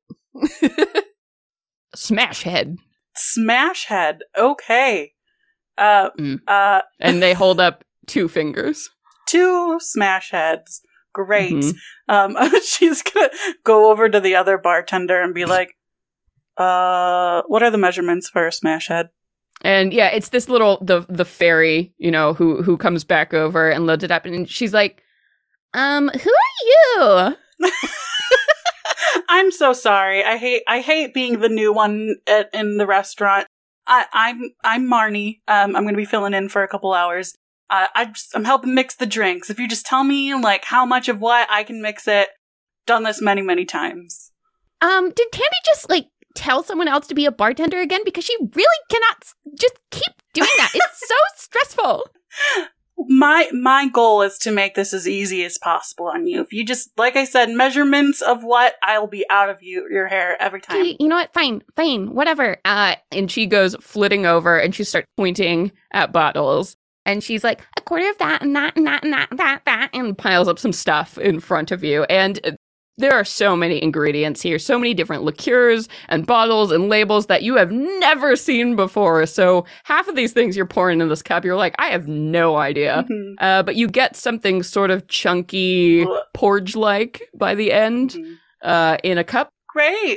Smash head. Smash head. Okay. And they hold up 2 fingers. 2 smash heads. Great. Mm-hmm. She's gonna go over to the other bartender and be like, what are the measurements for a smash head? And yeah, it's this little, the fairy, you know, who comes back over and loads it up, and she's like, who are you? I'm so sorry. I hate being the new one in the restaurant. I'm Marnie. I'm going to be filling in for a couple hours. I'm helping mix the drinks. If you just tell me like how much of what, I can mix it. Done this many, many times. Did Tandy just like tell someone else to be a bartender again? Because she really cannot just keep doing that. It's so stressful. My goal is to make this as easy as possible on you. If you just, like I said, measurements of what, I'll be out of your hair every time. Okay, you know what? Fine, whatever. And she goes flitting over and she starts pointing at bottles. And she's like, a quarter of that and that and that and that and that, and piles up some stuff in front of you. And there are so many ingredients here, so many different liqueurs and bottles and labels that you have never seen before. So half of these things you're pouring in this cup, you're like, I have no idea. Mm-hmm. But you get something sort of chunky, porridge-like by the end in a cup. Great.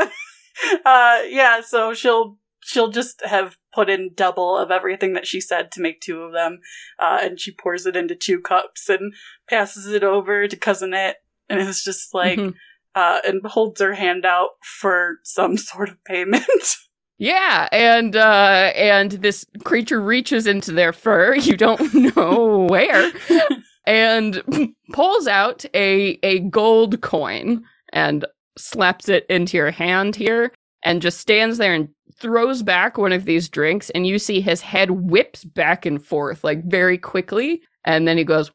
Yeah, so she'll just have put in double of everything that she said to make 2 of them. And she pours it into 2 cups and passes it over to Cousinette. And it's just like, and holds her hand out for some sort of payment. Yeah, and this creature reaches into their fur, you don't know where, and pulls out a gold coin and slaps it into your hand here, and just stands there and throws back one of these drinks, and you see his head whips back and forth, like, very quickly, and then he goes,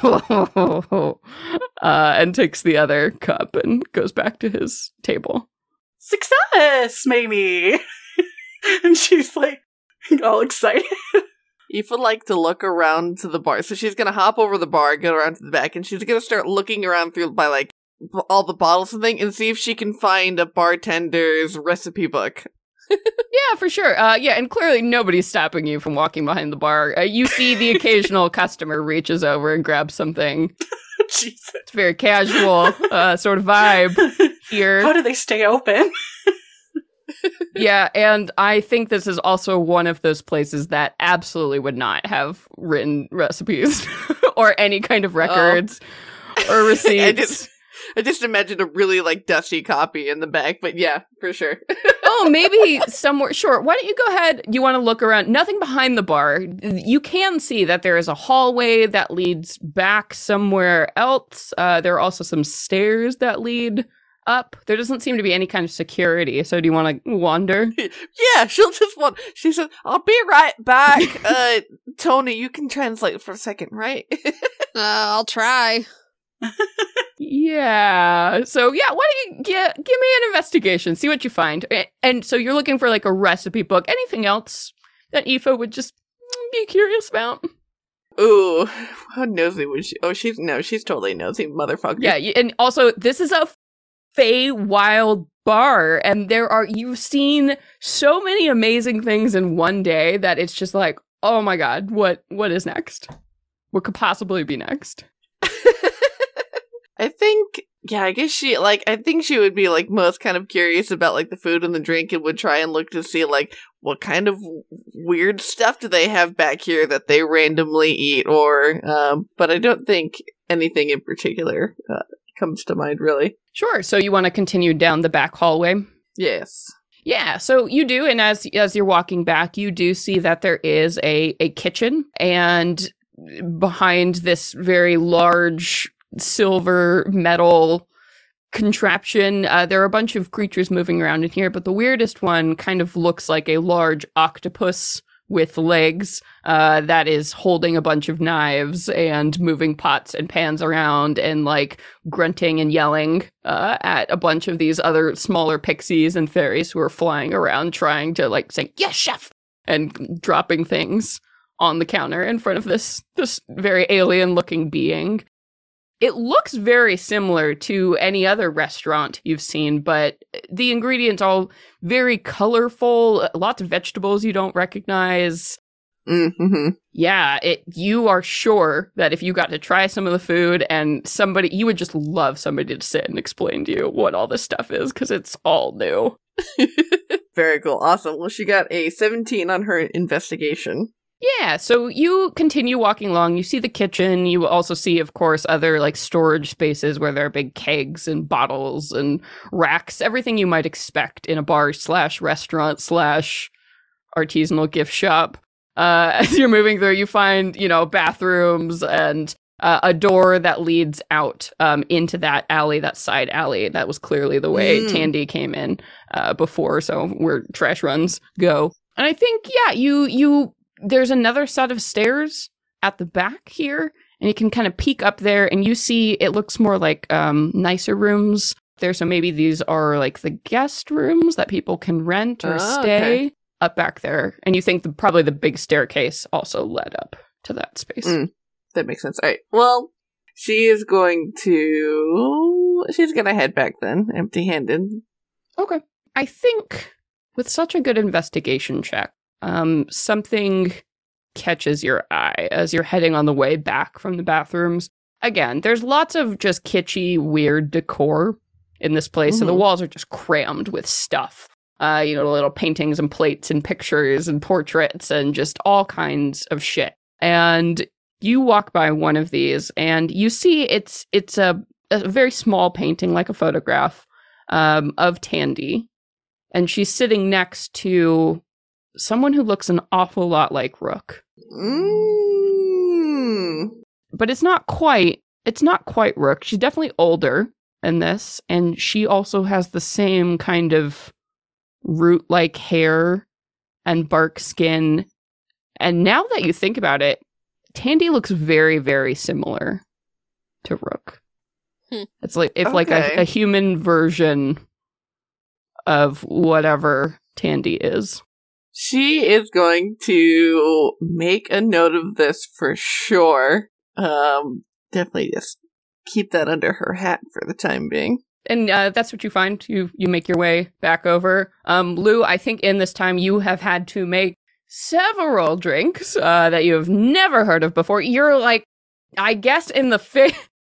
and takes the other cup and goes back to his table. Success, maybe. And she's like all excited. Aoife would like to look around to the bar, so she's gonna hop over the bar, go around to the back, and she's gonna start looking around through by like all the bottles and thing, and see if she can find a bartender's recipe book. Yeah, for sure. Yeah, and clearly nobody's stopping you from walking behind the bar. You see the occasional customer reaches over and grabs something. Jesus. It's very casual sort of vibe here. How do they stay open? Yeah, and I think this is also one of those places that absolutely would not have written recipes or any kind of records or receipts. I just imagine a really, like, dusty copy in the back, but yeah, for sure. Oh, maybe somewhere. Sure. Why don't you go ahead? You want to look around. Nothing behind the bar. You can see that there is a hallway that leads back somewhere else. There are also some stairs that lead up. There doesn't seem to be any kind of security. So do you want to wander? Yeah, she'll just want. She says, "I'll be right back." Tony, you can translate for a second, right? I'll try. Yeah. So yeah, why don't you give me an investigation, see what you find. And so you're looking for like a recipe book. Anything else that Aoife would just be curious about? Ooh, how nosy would she? Oh, she's totally nosy, motherfucker. Yeah, and also this is a Feywild bar, and you've seen so many amazing things in one day that it's just like, oh my god, what is next? What could possibly be next? I think she would be, like, most kind of curious about, like, the food and the drink and would try and look to see, like, what kind of weird stuff do they have back here that they randomly eat, or, but I don't think anything in particular comes to mind, really. Sure, so you want to continue down the back hallway? Yes. Yeah, so you do, and as you're walking back, you do see that there is a kitchen, and behind this very large silver metal contraption, there are a bunch of creatures moving around in here, but the weirdest one kind of looks like a large octopus with legs that is holding a bunch of knives and moving pots and pans around and like grunting and yelling at a bunch of these other smaller pixies and fairies who are flying around trying to like say, "Yes, chef!" and dropping things on the counter in front of this very alien looking being. It looks very similar to any other restaurant you've seen, but the ingredients all very colorful, lots of vegetables you don't recognize. Mm-hmm. Yeah, you are sure that if you got to try some of the food and you would just love somebody to sit and explain to you what all this stuff is, because it's all new. Very cool. Awesome. Well, she got a 17 on her investigation. Yeah, so you continue walking along, you see the kitchen, you also see, of course, other, like, storage spaces where there are big kegs and bottles and racks, everything you might expect in a bar/restaurant/artisanal gift shop. As you're moving through, you find, bathrooms and a door that leads out into that alley, that side alley. That was clearly the way Tandy came in before, so where trash runs go. And I think, yeah, there's another set of stairs at the back here, and you can kind of peek up there, and you see it looks more like nicer rooms there. So maybe these are like the guest rooms that people can rent or stay up back there. And you think probably the big staircase also led up to that space. That makes sense. All right. Well, she's going to head back then, empty-handed. Okay. I think with such a good investigation check, something catches your eye as you're heading on the way back from the bathrooms. Again, there's lots of just kitschy, weird decor in this place, so the walls are just crammed with stuff. Little paintings and plates and pictures and portraits and just all kinds of shit. And you walk by one of these, and you see it's a very small painting, like a photograph, of Tandy, and she's sitting next to someone who looks an awful lot like Rook. But it's not quite Rook. She's definitely older in this, and she also has the same kind of root-like hair and bark skin. And now that you think about it, Tandy looks very, very similar to Rook. It's like like a human version of whatever Tandy is. She is going to make a note of this for sure. Definitely just keep that under her hat for the time being. And that's what you find. You make your way back over. Lou, I think in this time you have had to make several drinks that you have never heard of before. You're like, I guess in the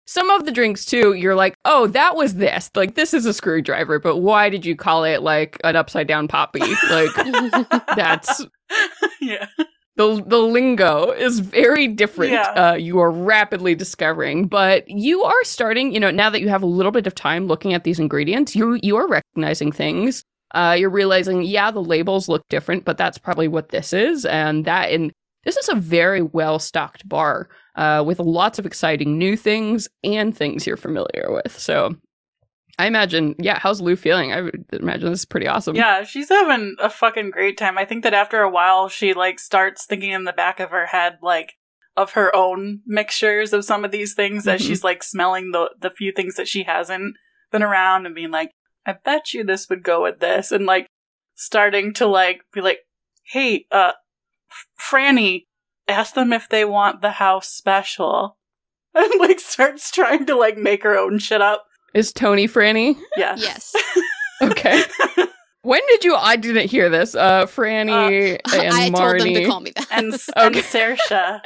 some of the drinks too, you're like, oh, that was this. Like, this is a screwdriver, but why did you call it like an upside down poppy? Like, that's Yeah. the lingo is very different. Yeah. You are rapidly discovering, but you are starting, now that you have a little bit of time looking at these ingredients, you are recognizing things. You're realizing, yeah, the labels look different, but that's probably what this is. And this is a very well-stocked bar with lots of exciting new things and things you're familiar with. So I imagine, how's Lou feeling? I would imagine this is pretty awesome. Yeah, she's having a fucking great time. I think that after a while, she, like, starts thinking in the back of her head, like, of her own mixtures of some of these things as she's, like, smelling the few things that she hasn't been around and being like, I bet you this would go with this. And, like, starting to, like, be like, hey, Franny, ask them if they want the house special. And, like, starts trying to, like, make her own shit up. Is Tony Franny? Yeah. Yes. Okay. When did you? I didn't hear this. Franny and I Marnie. told them to call me that. And Saoirse.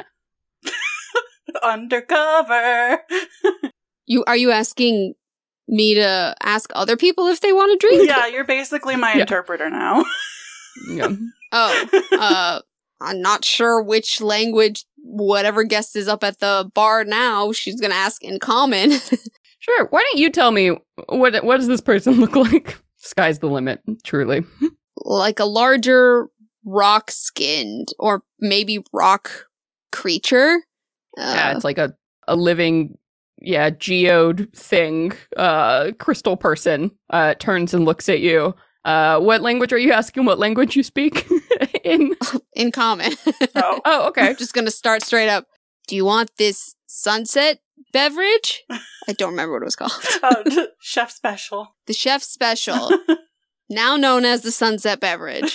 Undercover. Are you asking me to ask other people if they want a drink? Yeah, you're basically my interpreter now. Yeah. Oh, I'm not sure which language whatever guest is up at the bar now, she's gonna ask in common. Sure. Why don't you tell me what does this person look like? Sky's the limit, truly. Like a larger rock-skinned or maybe rock creature. Yeah, it's like a living, geode thing. Crystal person turns and looks at you. What language are you asking? What language you speak in? In common. Oh, okay. I'm just gonna start straight up. Do you want this sunset beverage? I don't remember what it was called. Chef Special. The Chef Special. Now known as the sunset beverage.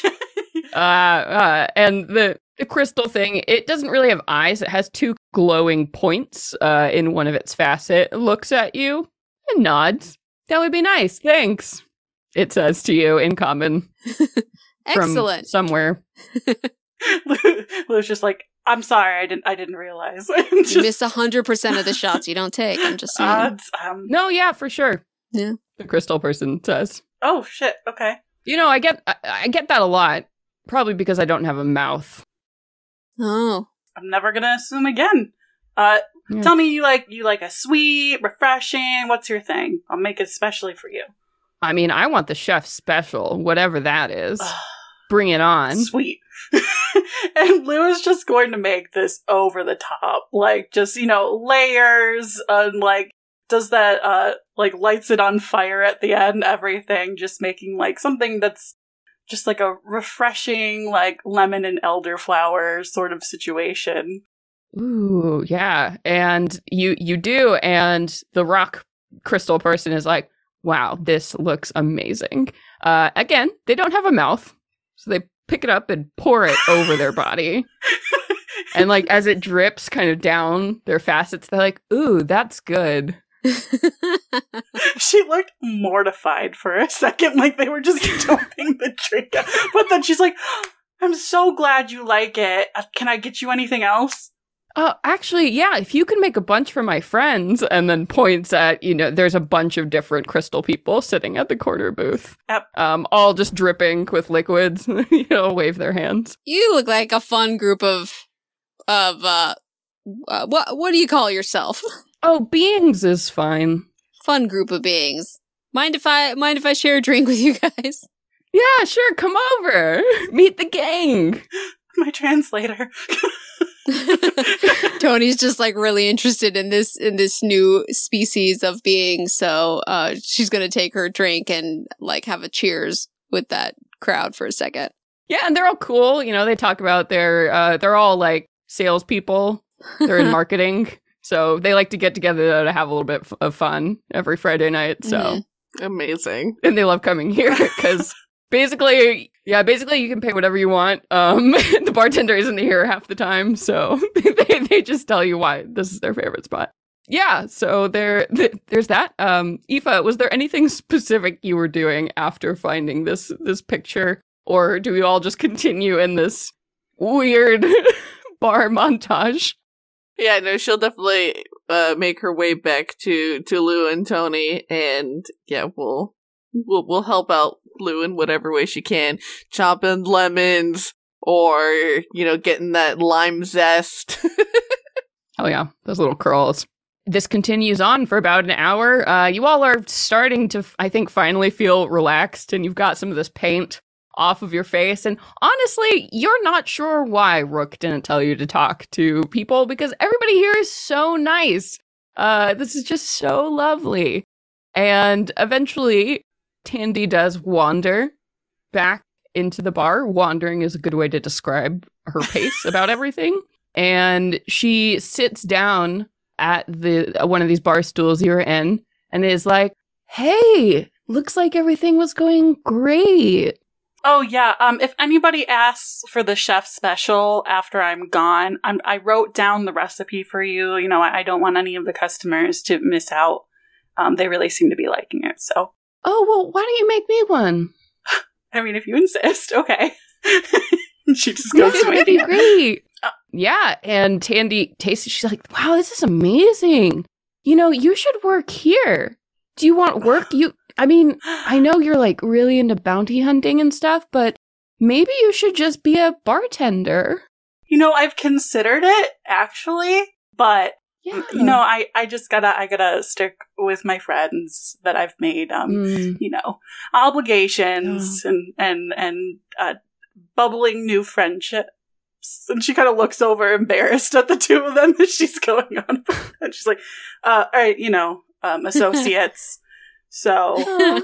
And the crystal thing, it doesn't really have eyes. It has two glowing points in one of its facets. It looks at you and nods. That would be nice. Thanks. It says to you in common. Excellent. From somewhere. Lou's just like, I'm sorry, I didn't realize. You miss 100% of the shots you don't take. I'm just saying. No, yeah, for sure. Yeah. The crystal person says. Oh shit. Okay. I get that a lot. Probably because I don't have a mouth. Oh. I'm never gonna assume again. Tell me you like a sweet, refreshing. What's your thing? I'll make it especially for you. I mean, I want the chef special, whatever that is. Bring it on. Sweet. And Lou is just going to make this over the top. Like, just, layers, and, like, does that, lights it on fire at the end, everything. Just making, like, something that's just, like, a refreshing, like, lemon and elderflower sort of situation. Ooh, yeah. And you do, and the rock crystal person is like, wow, this looks amazing. Again, they don't have a mouth, so they pick it up and pour it over their body. And, like, as it drips kind of down their facets, they're like, ooh, that's good. She looked mortified for a second, like they were just dumping the drink out. But then she's like, I'm so glad you like it. Can I get you anything else? Actually, yeah, if you can make a bunch for my friends, and then points at, there's a bunch of different crystal people sitting at the corner booth. Yep. All just dripping with liquids, wave their hands. You look like a fun group of what do you call yourself? Oh, beings is fine. Fun group of beings. Mind if I share a drink with you guys? Yeah, sure, come over. Meet the gang. My translator. Tony's just like really interested in this new species of being, so she's gonna take her drink and like have a cheers with that crowd for a second. Yeah, and they're all cool. They talk about they're all like salespeople. They're in marketing, so they like to get together to have a little bit of fun every Friday night. So amazing, and they love coming here because basically you can pay whatever you want. The bartender isn't here half the time, so they just tell you why this is their favorite spot. Yeah, so there's that. Aoife, was there anything specific you were doing after finding this picture, or do we all just continue in this weird bar montage? Yeah, no, she'll definitely make her way back to Lou and Tony, and yeah, we'll help out Lou in whatever way she can, chopping lemons or getting that lime zest. Oh yeah, those little curls. This continues on for about an hour. You all are starting to, I think, finally feel relaxed, and you've got some of this paint off of your face. And honestly, you're not sure why Rook didn't tell you to talk to people, because everybody here is so nice. This is just so lovely. And eventually, Tandy does wander back into the bar. Wandering is a good way to describe her pace about everything. And she sits down at one of these bar stools you're in and is like, "Hey, looks like everything was going great." Oh, yeah. If anybody asks for the chef special after I'm gone, I wrote down the recipe for you. I don't want any of the customers to miss out. They really seem to be liking it, so. Oh, well, why don't you make me one? I mean, if you insist, okay. She just goes to that'd be great. Yeah, and Tandy tastes it. She's like, "Wow, this is amazing. You should work here. Do you want work? I know you're like really into bounty hunting and stuff, but maybe you should just be a bartender." I've considered it, actually, but, yeah. I just gotta stick with my friends that I've made, obligations and bubbling new friendships. And she kind of looks over embarrassed at the two of them as she's going on. And she's like, all right, associates. So,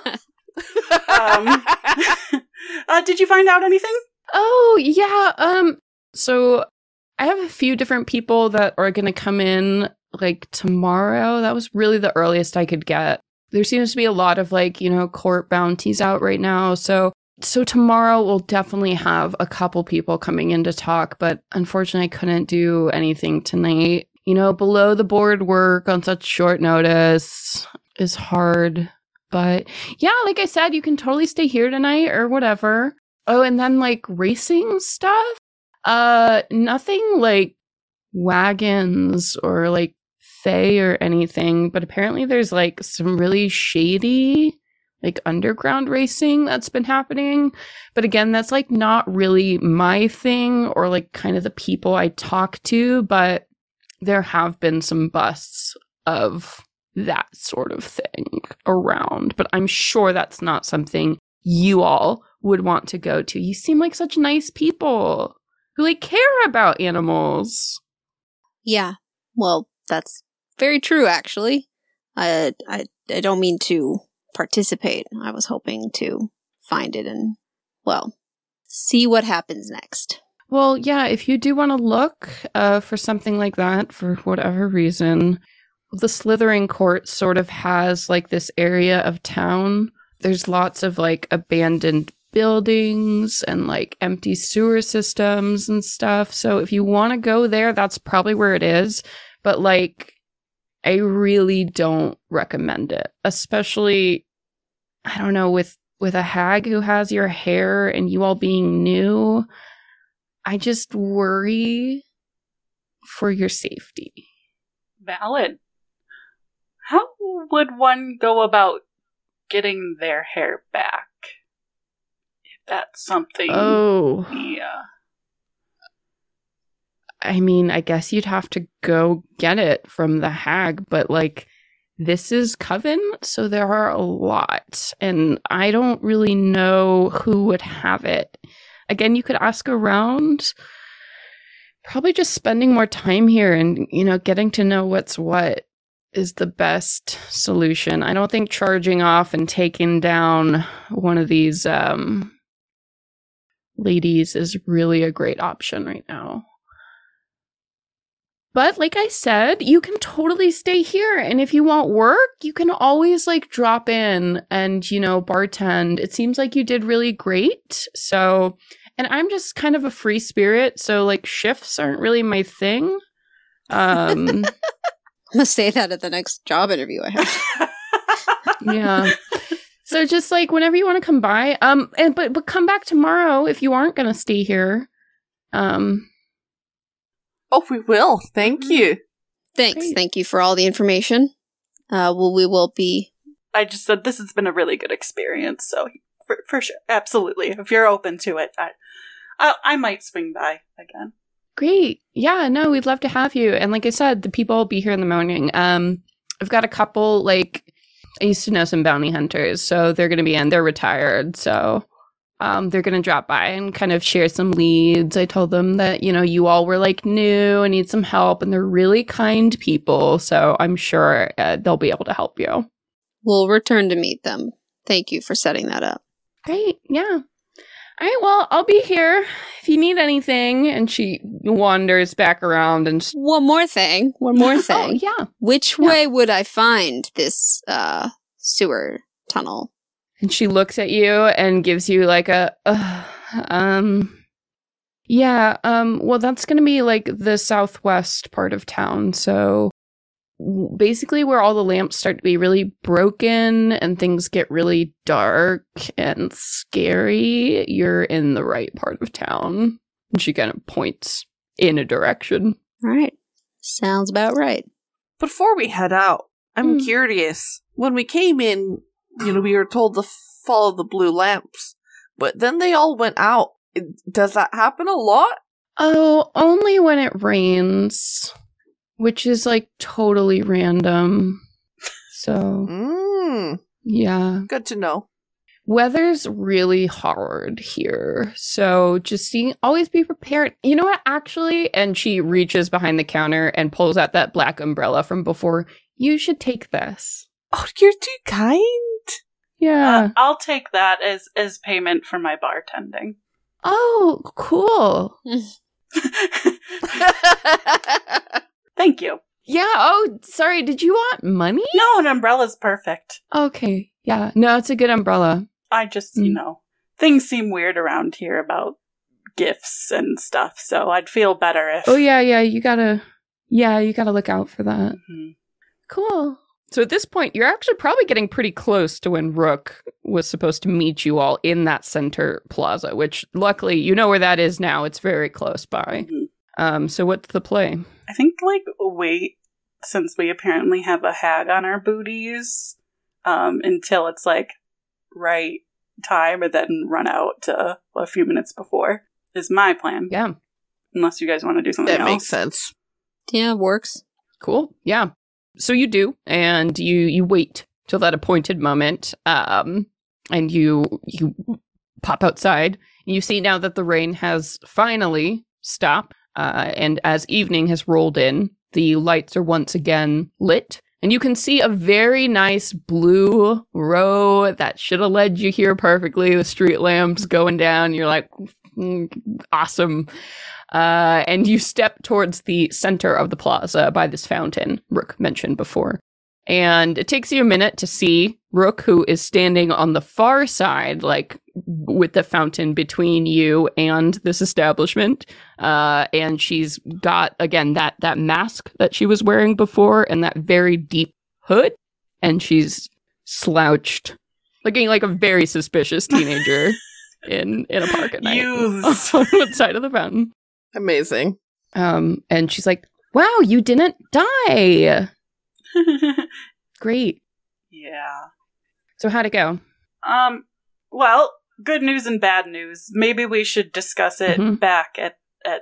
did you find out anything? Oh, yeah. So I have a few different people that are going to come in like tomorrow. That was really the earliest I could get. There seems to be a lot of court bounties out right now. So tomorrow we'll definitely have a couple people coming in to talk, but unfortunately I couldn't do anything tonight. Below the board work on such short notice is hard. But yeah, like I said, you can totally stay here tonight or whatever. Oh, and then racing stuff? Nothing like wagons or Fae or anything, but apparently there's some really shady underground racing that's been happening. But again, that's not really my thing or kind of the people I talk to, but there have been some busts of that sort of thing around. But I'm sure that's not something you all would want to go to. You seem like such nice people who care about animals. Yeah, well, that's very true, actually. I don't mean to participate. I was hoping to find it and, see what happens next. Well, yeah, if you do want to look for something like that for whatever reason, the Slithering Court sort of has this area of town. There's lots of abandoned buildings and empty sewer systems and stuff. So if you want to go there, that's probably where it is. But I really don't recommend it, especially, I don't know, with a hag who has your hair and you all being new. I just worry for your safety. Valid. How would one go about getting their hair back? If that's something. Oh. Yeah. I mean, I guess you'd have to go get it from the hag, but this is Coven, so there are a lot, and I don't really know who would have it. Again, you could ask around, probably just spending more time here and, getting to know what's what is the best solution. I don't think charging off and taking down one of these ladies is really a great option right now. But like I said, you can totally stay here. And if you want work, you can always drop in and, bartend. It seems like you did really great. So, and I'm just kind of a free spirit. So shifts aren't really my thing. I'm going to say that at the next job interview I have. Yeah. So just whenever you want to come by, but come back tomorrow if you aren't going to stay here. Oh, we will. Thank you. Thanks. Great. Thank you for all the information. We will be... I just said this has been a really good experience, so for sure. Absolutely. If you're open to it, I might swing by again. Great. Yeah, no, we'd love to have you. And like I said, the people will be here in the morning. I've got a couple, I used to know some bounty hunters, so they're going to be in. They're retired, so they're going to drop by and kind of share some leads. I told them that, you all were, new and need some help, and they're really kind people, so I'm sure they'll be able to help you. We'll return to meet them. Thank you for setting that up. Great. Yeah. All right, well, I'll be here if you need anything. And she wanders back around and... One more thing. Oh, yeah. Which way would I find this sewer tunnel? And she looks at you and gives you well, that's going to be the southwest part of town. So basically where all the lamps start to be really broken and things get really dark and scary, you're in the right part of town. And she kind of points in a direction. All right. Sounds about right. Before we head out, I'm curious. When we came in, we were told to follow the blue lamps, but then they all went out. Does that happen a lot? Oh, only when it rains. Which is totally random. So, yeah. Good to know. Weather's really hard here. So just always be prepared. You know what, actually? And she reaches behind the counter and pulls out that black umbrella from before. You should take this. Oh, you're too kind. Yeah. I'll take that as payment for my bartending. Oh, cool. Thank you. Yeah, oh, sorry, did you want money? No, an umbrella's perfect. Okay, yeah. No, it's a good umbrella. I just, things seem weird around here about gifts and stuff, so I'd feel better if... Oh, yeah, you gotta look out for that. Mm-hmm. Cool. So at this point, you're actually probably getting pretty close to when Rook was supposed to meet you all in that center plaza, which luckily, you know where that is now. It's very close by. Mm-hmm. So what's the play? I think, wait, since we apparently have a hag on our booties, until it's, right time, and then run out a few minutes before, is my plan. Yeah. Unless you guys want to do something else. That makes sense. Yeah, works. Cool. Yeah. So you do, and you wait till that appointed moment, and you pop outside, and you see now that the rain has finally stopped. And as evening has rolled in, the lights are once again lit. And you can see a very nice blue row that should have led you here perfectly. The street lamps going down. You're like, awesome. And you step towards the center of the plaza by this fountain Rook mentioned before. And it takes you a minute to see Rook, who is standing on the far side, with the fountain between you and this establishment. And she's got, again, that mask that she was wearing before and that very deep hood. And she's slouched, looking like a very suspicious teenager in a park at night. On one side of the fountain. Amazing. And she's like, wow, you didn't die. Great. Yeah. So how'd it go? Well, good news and bad news. Maybe we should discuss it back at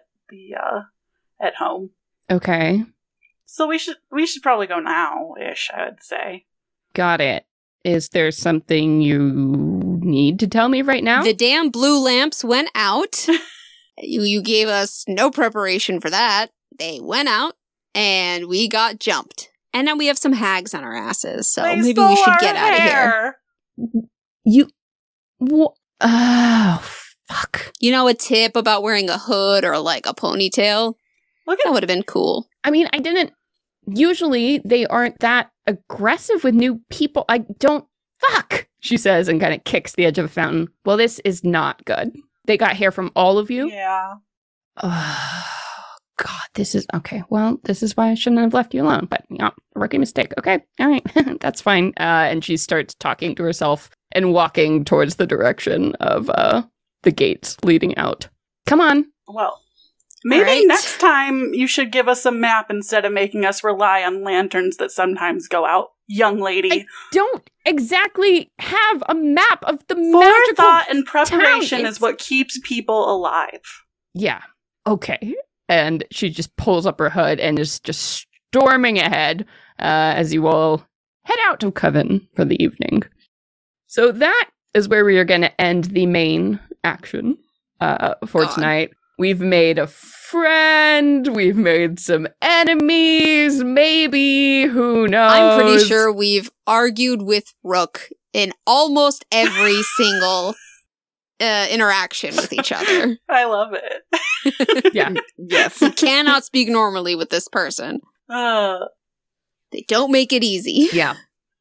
home. Okay. So we should probably go now-ish, I would say. Got it. Is there something you need to tell me right now? The damn blue lamps went out. You gave us no preparation for that. They went out, and we got jumped. And now we have some hags on our asses, so maybe we should get out of here. Oh, fuck. A tip about wearing a hood or a ponytail? That would have been cool. I mean, usually they aren't that aggressive with new people. Fuck, she says and kind of kicks the edge of a fountain. Well, this is not good. They got hair from all of you? Yeah. Oh, God, this is... Okay, well, this is why I shouldn't have left you alone. But, rookie mistake. Okay, all right, that's fine. And she starts talking to herself and walking towards the direction of the gates leading out. Come on. Well, Maybe next time you should give us a map instead of making us rely on lanterns that sometimes go out, young lady. I don't exactly have a map of the magical forethought and preparation is what keeps people alive. Yeah. Okay. And she just pulls up her hood and is just storming ahead as you all head out of Coven for the evening. So that is where we are going to end the main action for tonight. We've made a friend. We've made some enemies. Maybe. Who knows? I'm pretty sure we've argued with Rook in almost every single interaction with each other. I love it. Yeah. Yes. You cannot speak normally with this person. They don't make it easy. Yeah.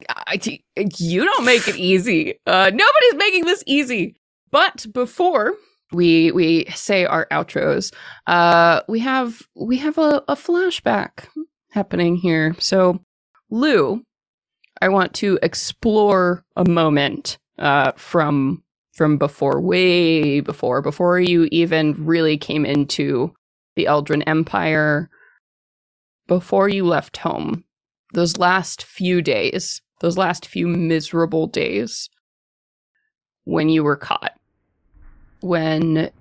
You don't make it easy. Nobody's making this easy. But before we say our outros, we have a flashback happening here. So, Lou, I want to explore a moment from before, way before you even really came into the Eldrin Empire, before you left home. Those last few days, those last few miserable days when you were caught. When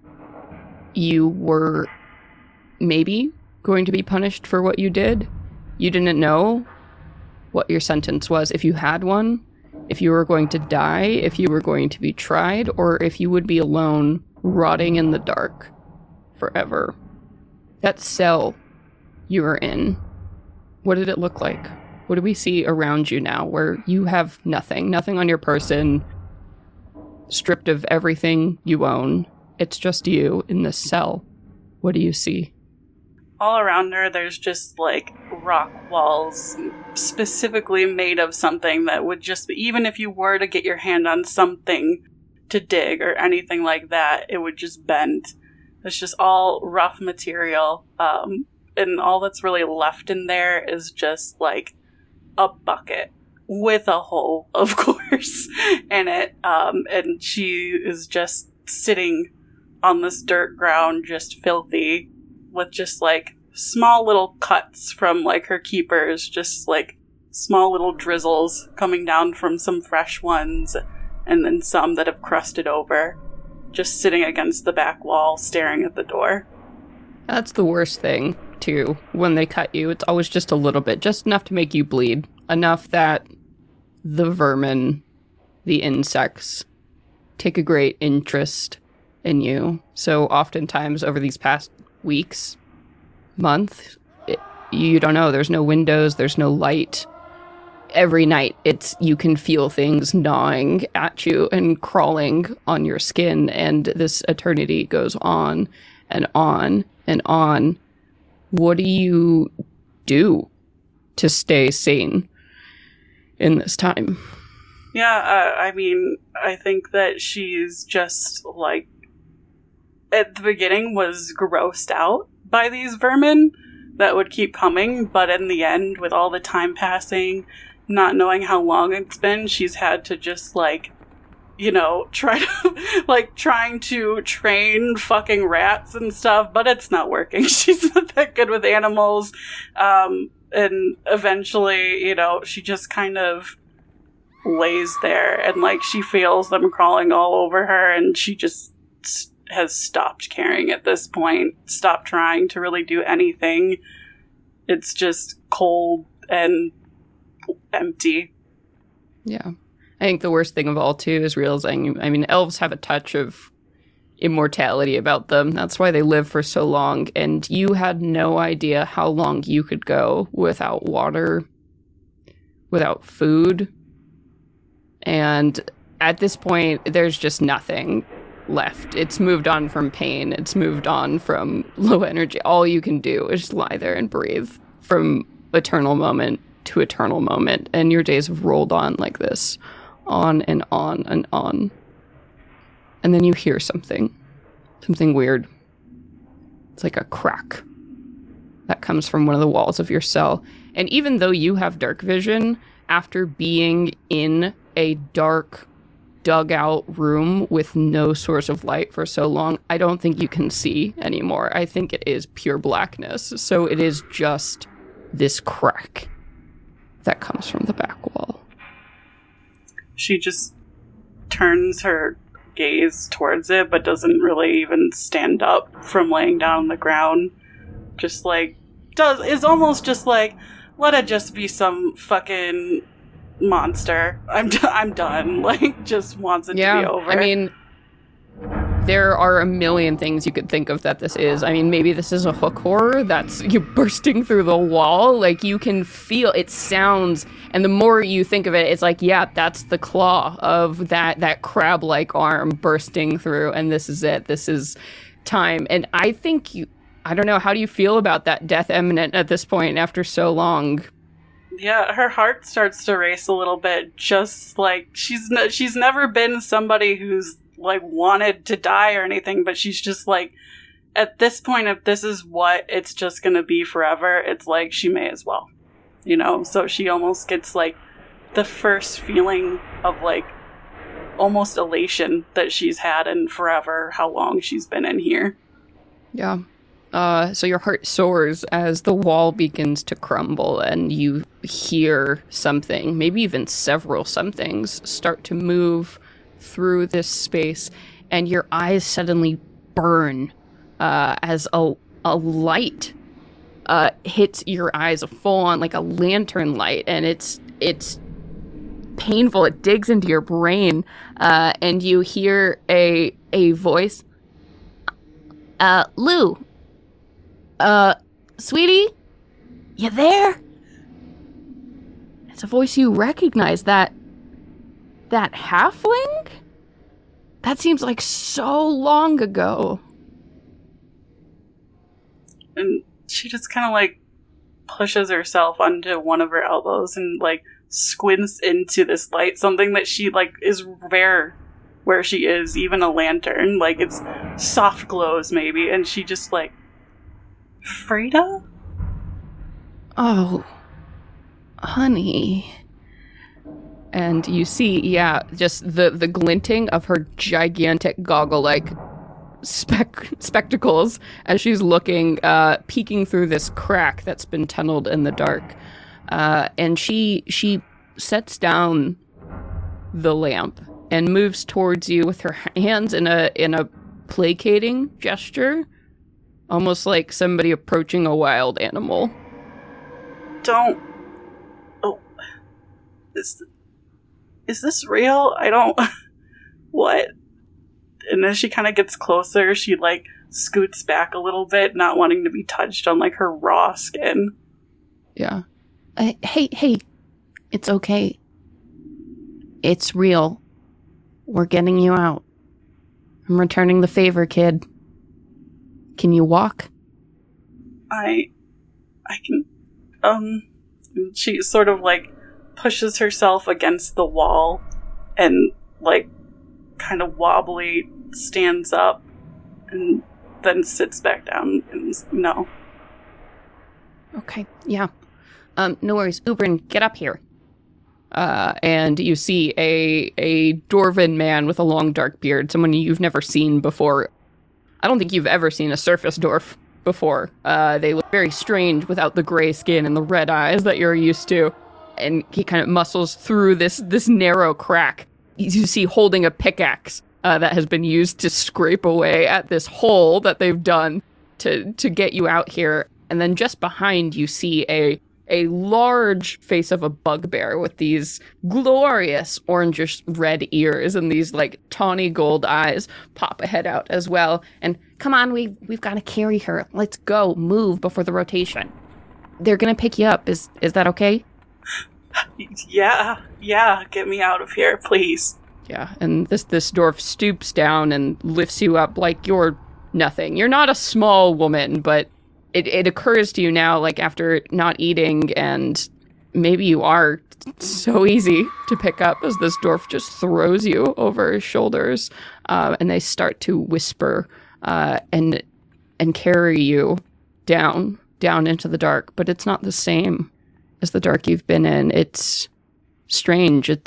you were maybe going to be punished for what you did. You didn't know what your sentence was, if you had one, if you were going to die, if you were going to be tried, or if you would be alone, rotting in the dark forever. That cell you were in, what did it look like? What do we see around you now, where you have nothing on your person, stripped of everything you own? It's just you in this cell. What do you see? All around her, there's just, like, rock walls, specifically made of something that would just be, even if you were to get your hand on something to dig or anything like that, it would just bend. It's just all rough material, and all that's really left in there is just, like, a bucket with a hole, of course, in it, and she is just sitting on this dirt ground, just filthy, with just, like, small little cuts from, like, her keepers, just, like, small little drizzles coming down from some fresh ones, and then some that have crusted over, just sitting against the back wall, staring at the door. That's the worst thing, too. When they cut you, it's always just a little bit, just enough to make you bleed. Enough that the vermin, the insects, take a great interest in you. So oftentimes over these past weeks, month, you don't know. There's no windows, there's no light. Every night, you can feel things gnawing at you and crawling on your skin, and this eternity goes on and on and on. What do you do to stay sane in this time? Yeah, I mean, I think that she's just, like, at the beginning was grossed out by these vermin that would keep coming, but in the end, with all the time passing, not knowing how long it's been, she's had to just, like, you know, trying to train fucking rats and stuff, but it's not working. She's not that good with animals, and eventually, you know, she just kind of lays there, and, like, she feels them crawling all over her, and she just has stopped caring at this point, stopped trying to really do anything. It's just cold and empty. Yeah. I think the worst thing of all, too, is realizing, I mean, elves have a touch of immortality about them. That's why they live for so long, and you had no idea how long you could go without water, without food, and at this point, there's just nothing left. It's moved on from pain. It's moved on from low energy. All you can do is just lie there and breathe from eternal moment to eternal moment. And your days have rolled on like this, on and on and on. And then you hear something weird. It's like a crack that comes from one of the walls of your cell. And even though you have dark vision, after being in a dark dug out room with no source of light for so long, I don't think you can see anymore. I think it is pure blackness. So it is just this crack that comes from the back wall. She just turns her gaze towards it, but doesn't really even stand up from laying down on the ground. Just like, is almost just like, let it just be some fucking monster. I'm done. Like, just wants it to be over. I mean, there are a million things you could think of that this is. I mean, maybe this is a hook horror that's you bursting through the wall. Like, you can feel it sounds, and the more you think of it, it's like, yeah, that's the claw of that crab-like arm bursting through, and this is it. This is time. And I think I don't know, how do you feel about that death imminent at this point after so long? Yeah, her heart starts to race a little bit, just like she's never been somebody who's like wanted to die or anything, but she's just like, at this point, if this is what it's just gonna be forever, it's like she may as well, you know? So she almost gets like the first feeling of like almost elation that she's had in forever, how long she's been in here. Yeah. So your heart soars as the wall begins to crumble and you hear something, maybe even several somethings, start to move through this space, and your eyes suddenly burn as a light hits your eyes, a full-on, like a lantern light, and it's painful. It digs into your brain, and you hear a voice. Lou. Sweetie? You there? It's a voice you recognize. That halfling? That seems like so long ago. And she just kind of like pushes herself onto one of her elbows and like squints into this light, something that she like is rare where she is, even a lantern. Like, it's soft glows maybe, and she just like, Frida? Oh, honey. And you see, yeah, just the glinting of her gigantic goggle-like spectacles as she's looking, peeking through this crack that's been tunneled in the dark. And she sets down the lamp and moves towards you with her hands in a placating gesture. Almost like somebody approaching a wild animal. Don't... Oh. Is this real? I don't... What? And as she kind of gets closer, she, like, scoots back a little bit, not wanting to be touched on, like, her raw skin. Yeah. Hey. It's okay. It's real. We're getting you out. I'm returning the favor, kid. Can you walk? I can, she sort of, like, pushes herself against the wall and, like, kind of wobbly stands up and then sits back down and no. Okay, yeah. No worries. Ubrin, get up here. And you see a dwarven man with a long dark beard, someone you've never seen before. I don't think you've ever seen a surface dwarf before. They look very strange without the gray skin and the red eyes that you're used to. And he kind of muscles through this narrow crack. You see holding a pickaxe that has been used to scrape away at this hole that they've done to get you out here. And then just behind you see a large face of a bugbear with these glorious orangish red ears and these like tawny gold eyes pop a head out as well. And come on, we've got to carry her. Let's go, move before the rotation. They're gonna pick you up. Is that okay? Yeah, get me out of here, please. Yeah, and this dwarf stoops down and lifts you up like you're nothing. You're not a small woman, but it occurs to you now, like after not eating, and maybe you are so easy to pick up as this dwarf just throws you over his shoulders, and they start to whisper and carry you down into the dark. But it's not the same as the dark you've been in. It's strange. It's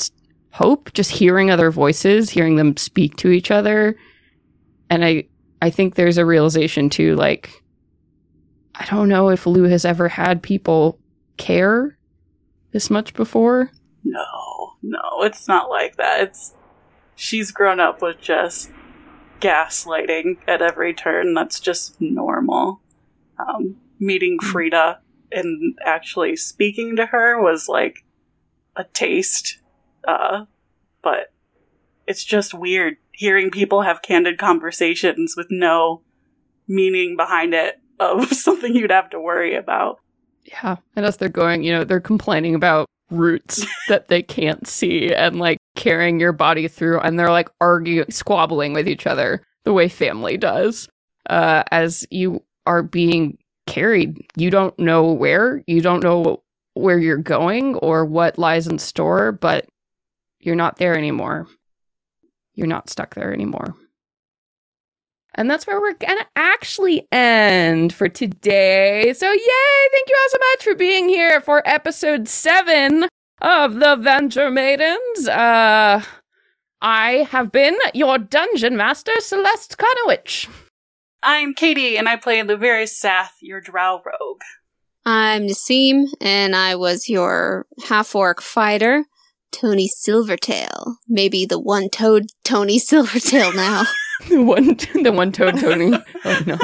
hope, just hearing other voices, hearing them speak to each other. And I think there's a realization too, like, I don't know if Lou has ever had people care this much before. No, it's not like that. She's grown up with just gaslighting at every turn. That's just normal. Meeting Frida and actually speaking to her was like a taste. But it's just weird hearing people have candid conversations with no meaning behind it of something you'd have to worry about. Yeah. And as they're going, they're complaining about roots that they can't see and like carrying your body through, and they're like squabbling with each other the way family does. As you are being carried, you don't know where you're going or what lies in store, but you're not there anymore. You're not stuck there anymore. And that's where we're going to actually end for today. So yay! Thank you all so much for being here for episode 7 of the Venture Maidens. I have been your dungeon master, Celeste Conowitch. I'm Katie, and I play Laverius Sath, your drow rogue. I'm Nassim, and I was your half-orc fighter, Tony Silvertail. Maybe the one-toed Tony Silvertail now. The one-toed Tony. Oh, no.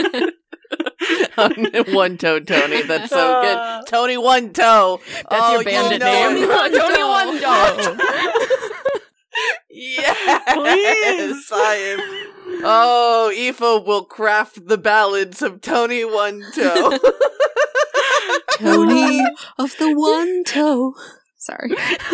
One-toed Tony. That's so good. Tony One Toe. That's your bandit name. Tony One Toe. Yes, please. I am. Oh, Aoife will craft the ballads of Tony One Toe. Tony of the One Toe. Sorry.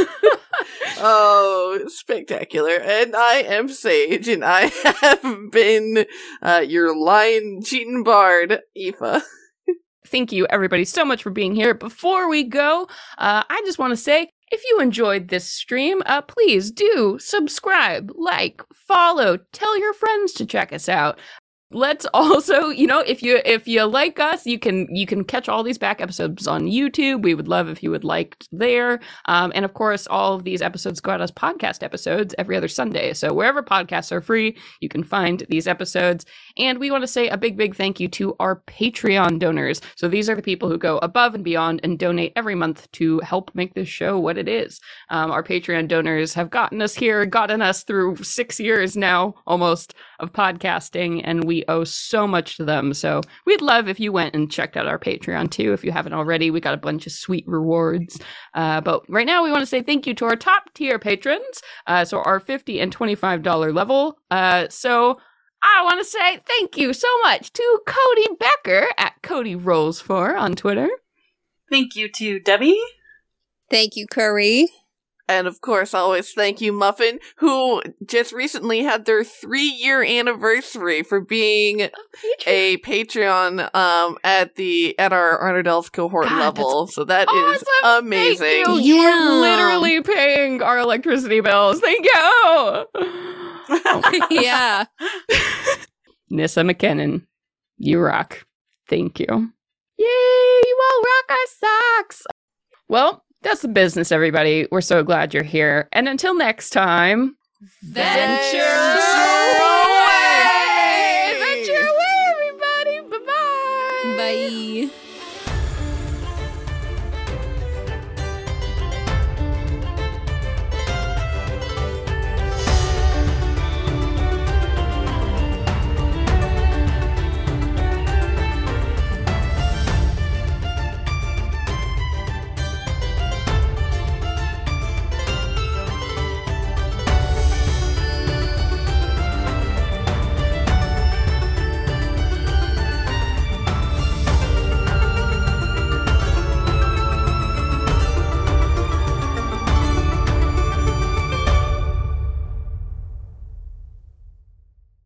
Oh, spectacular. And I am Sage, and I have been your lion cheating bard, Aoife. Thank you, everybody, so much for being here. Before we go, I just want to say, if you enjoyed this stream, please do subscribe, like, follow, tell your friends to check us out. Let's also, if you like us, you can catch all these back episodes on YouTube. We would love if you would like there. And of course, all of these episodes go out as podcast episodes every other Sunday. So wherever podcasts are free, you can find these episodes. And we want to say a big, big thank you to our Patreon donors. So these are the people who go above and beyond and donate every month to help make this show what it is. Our Patreon donors have gotten us through 6 years now, almost, of podcasting, and we owe so much to them. So we'd love if you went and checked out our Patreon too, if you haven't already. We got a bunch of sweet rewards. But right now we want to say thank you to our top tier patrons. So our $50 and $25 level. So I want to say thank you so much to Cody Becker at Cody Rolls 4 on Twitter. Thank you to Debbie. Thank you, Curry. And of course, always thank you, Muffin, who just recently had their 3-year anniversary for being a Patreon at our Arnodel's cohort level. So that is amazing. Thank you. You are literally paying our electricity bills. Thank you. Yeah. Nissa McKinnon, you rock. Thank you. Yay, you all rock our socks. Well, that's the business, everybody. We're so glad you're here. And until next time, Venture away! Venture away, everybody. Bye-bye. Bye.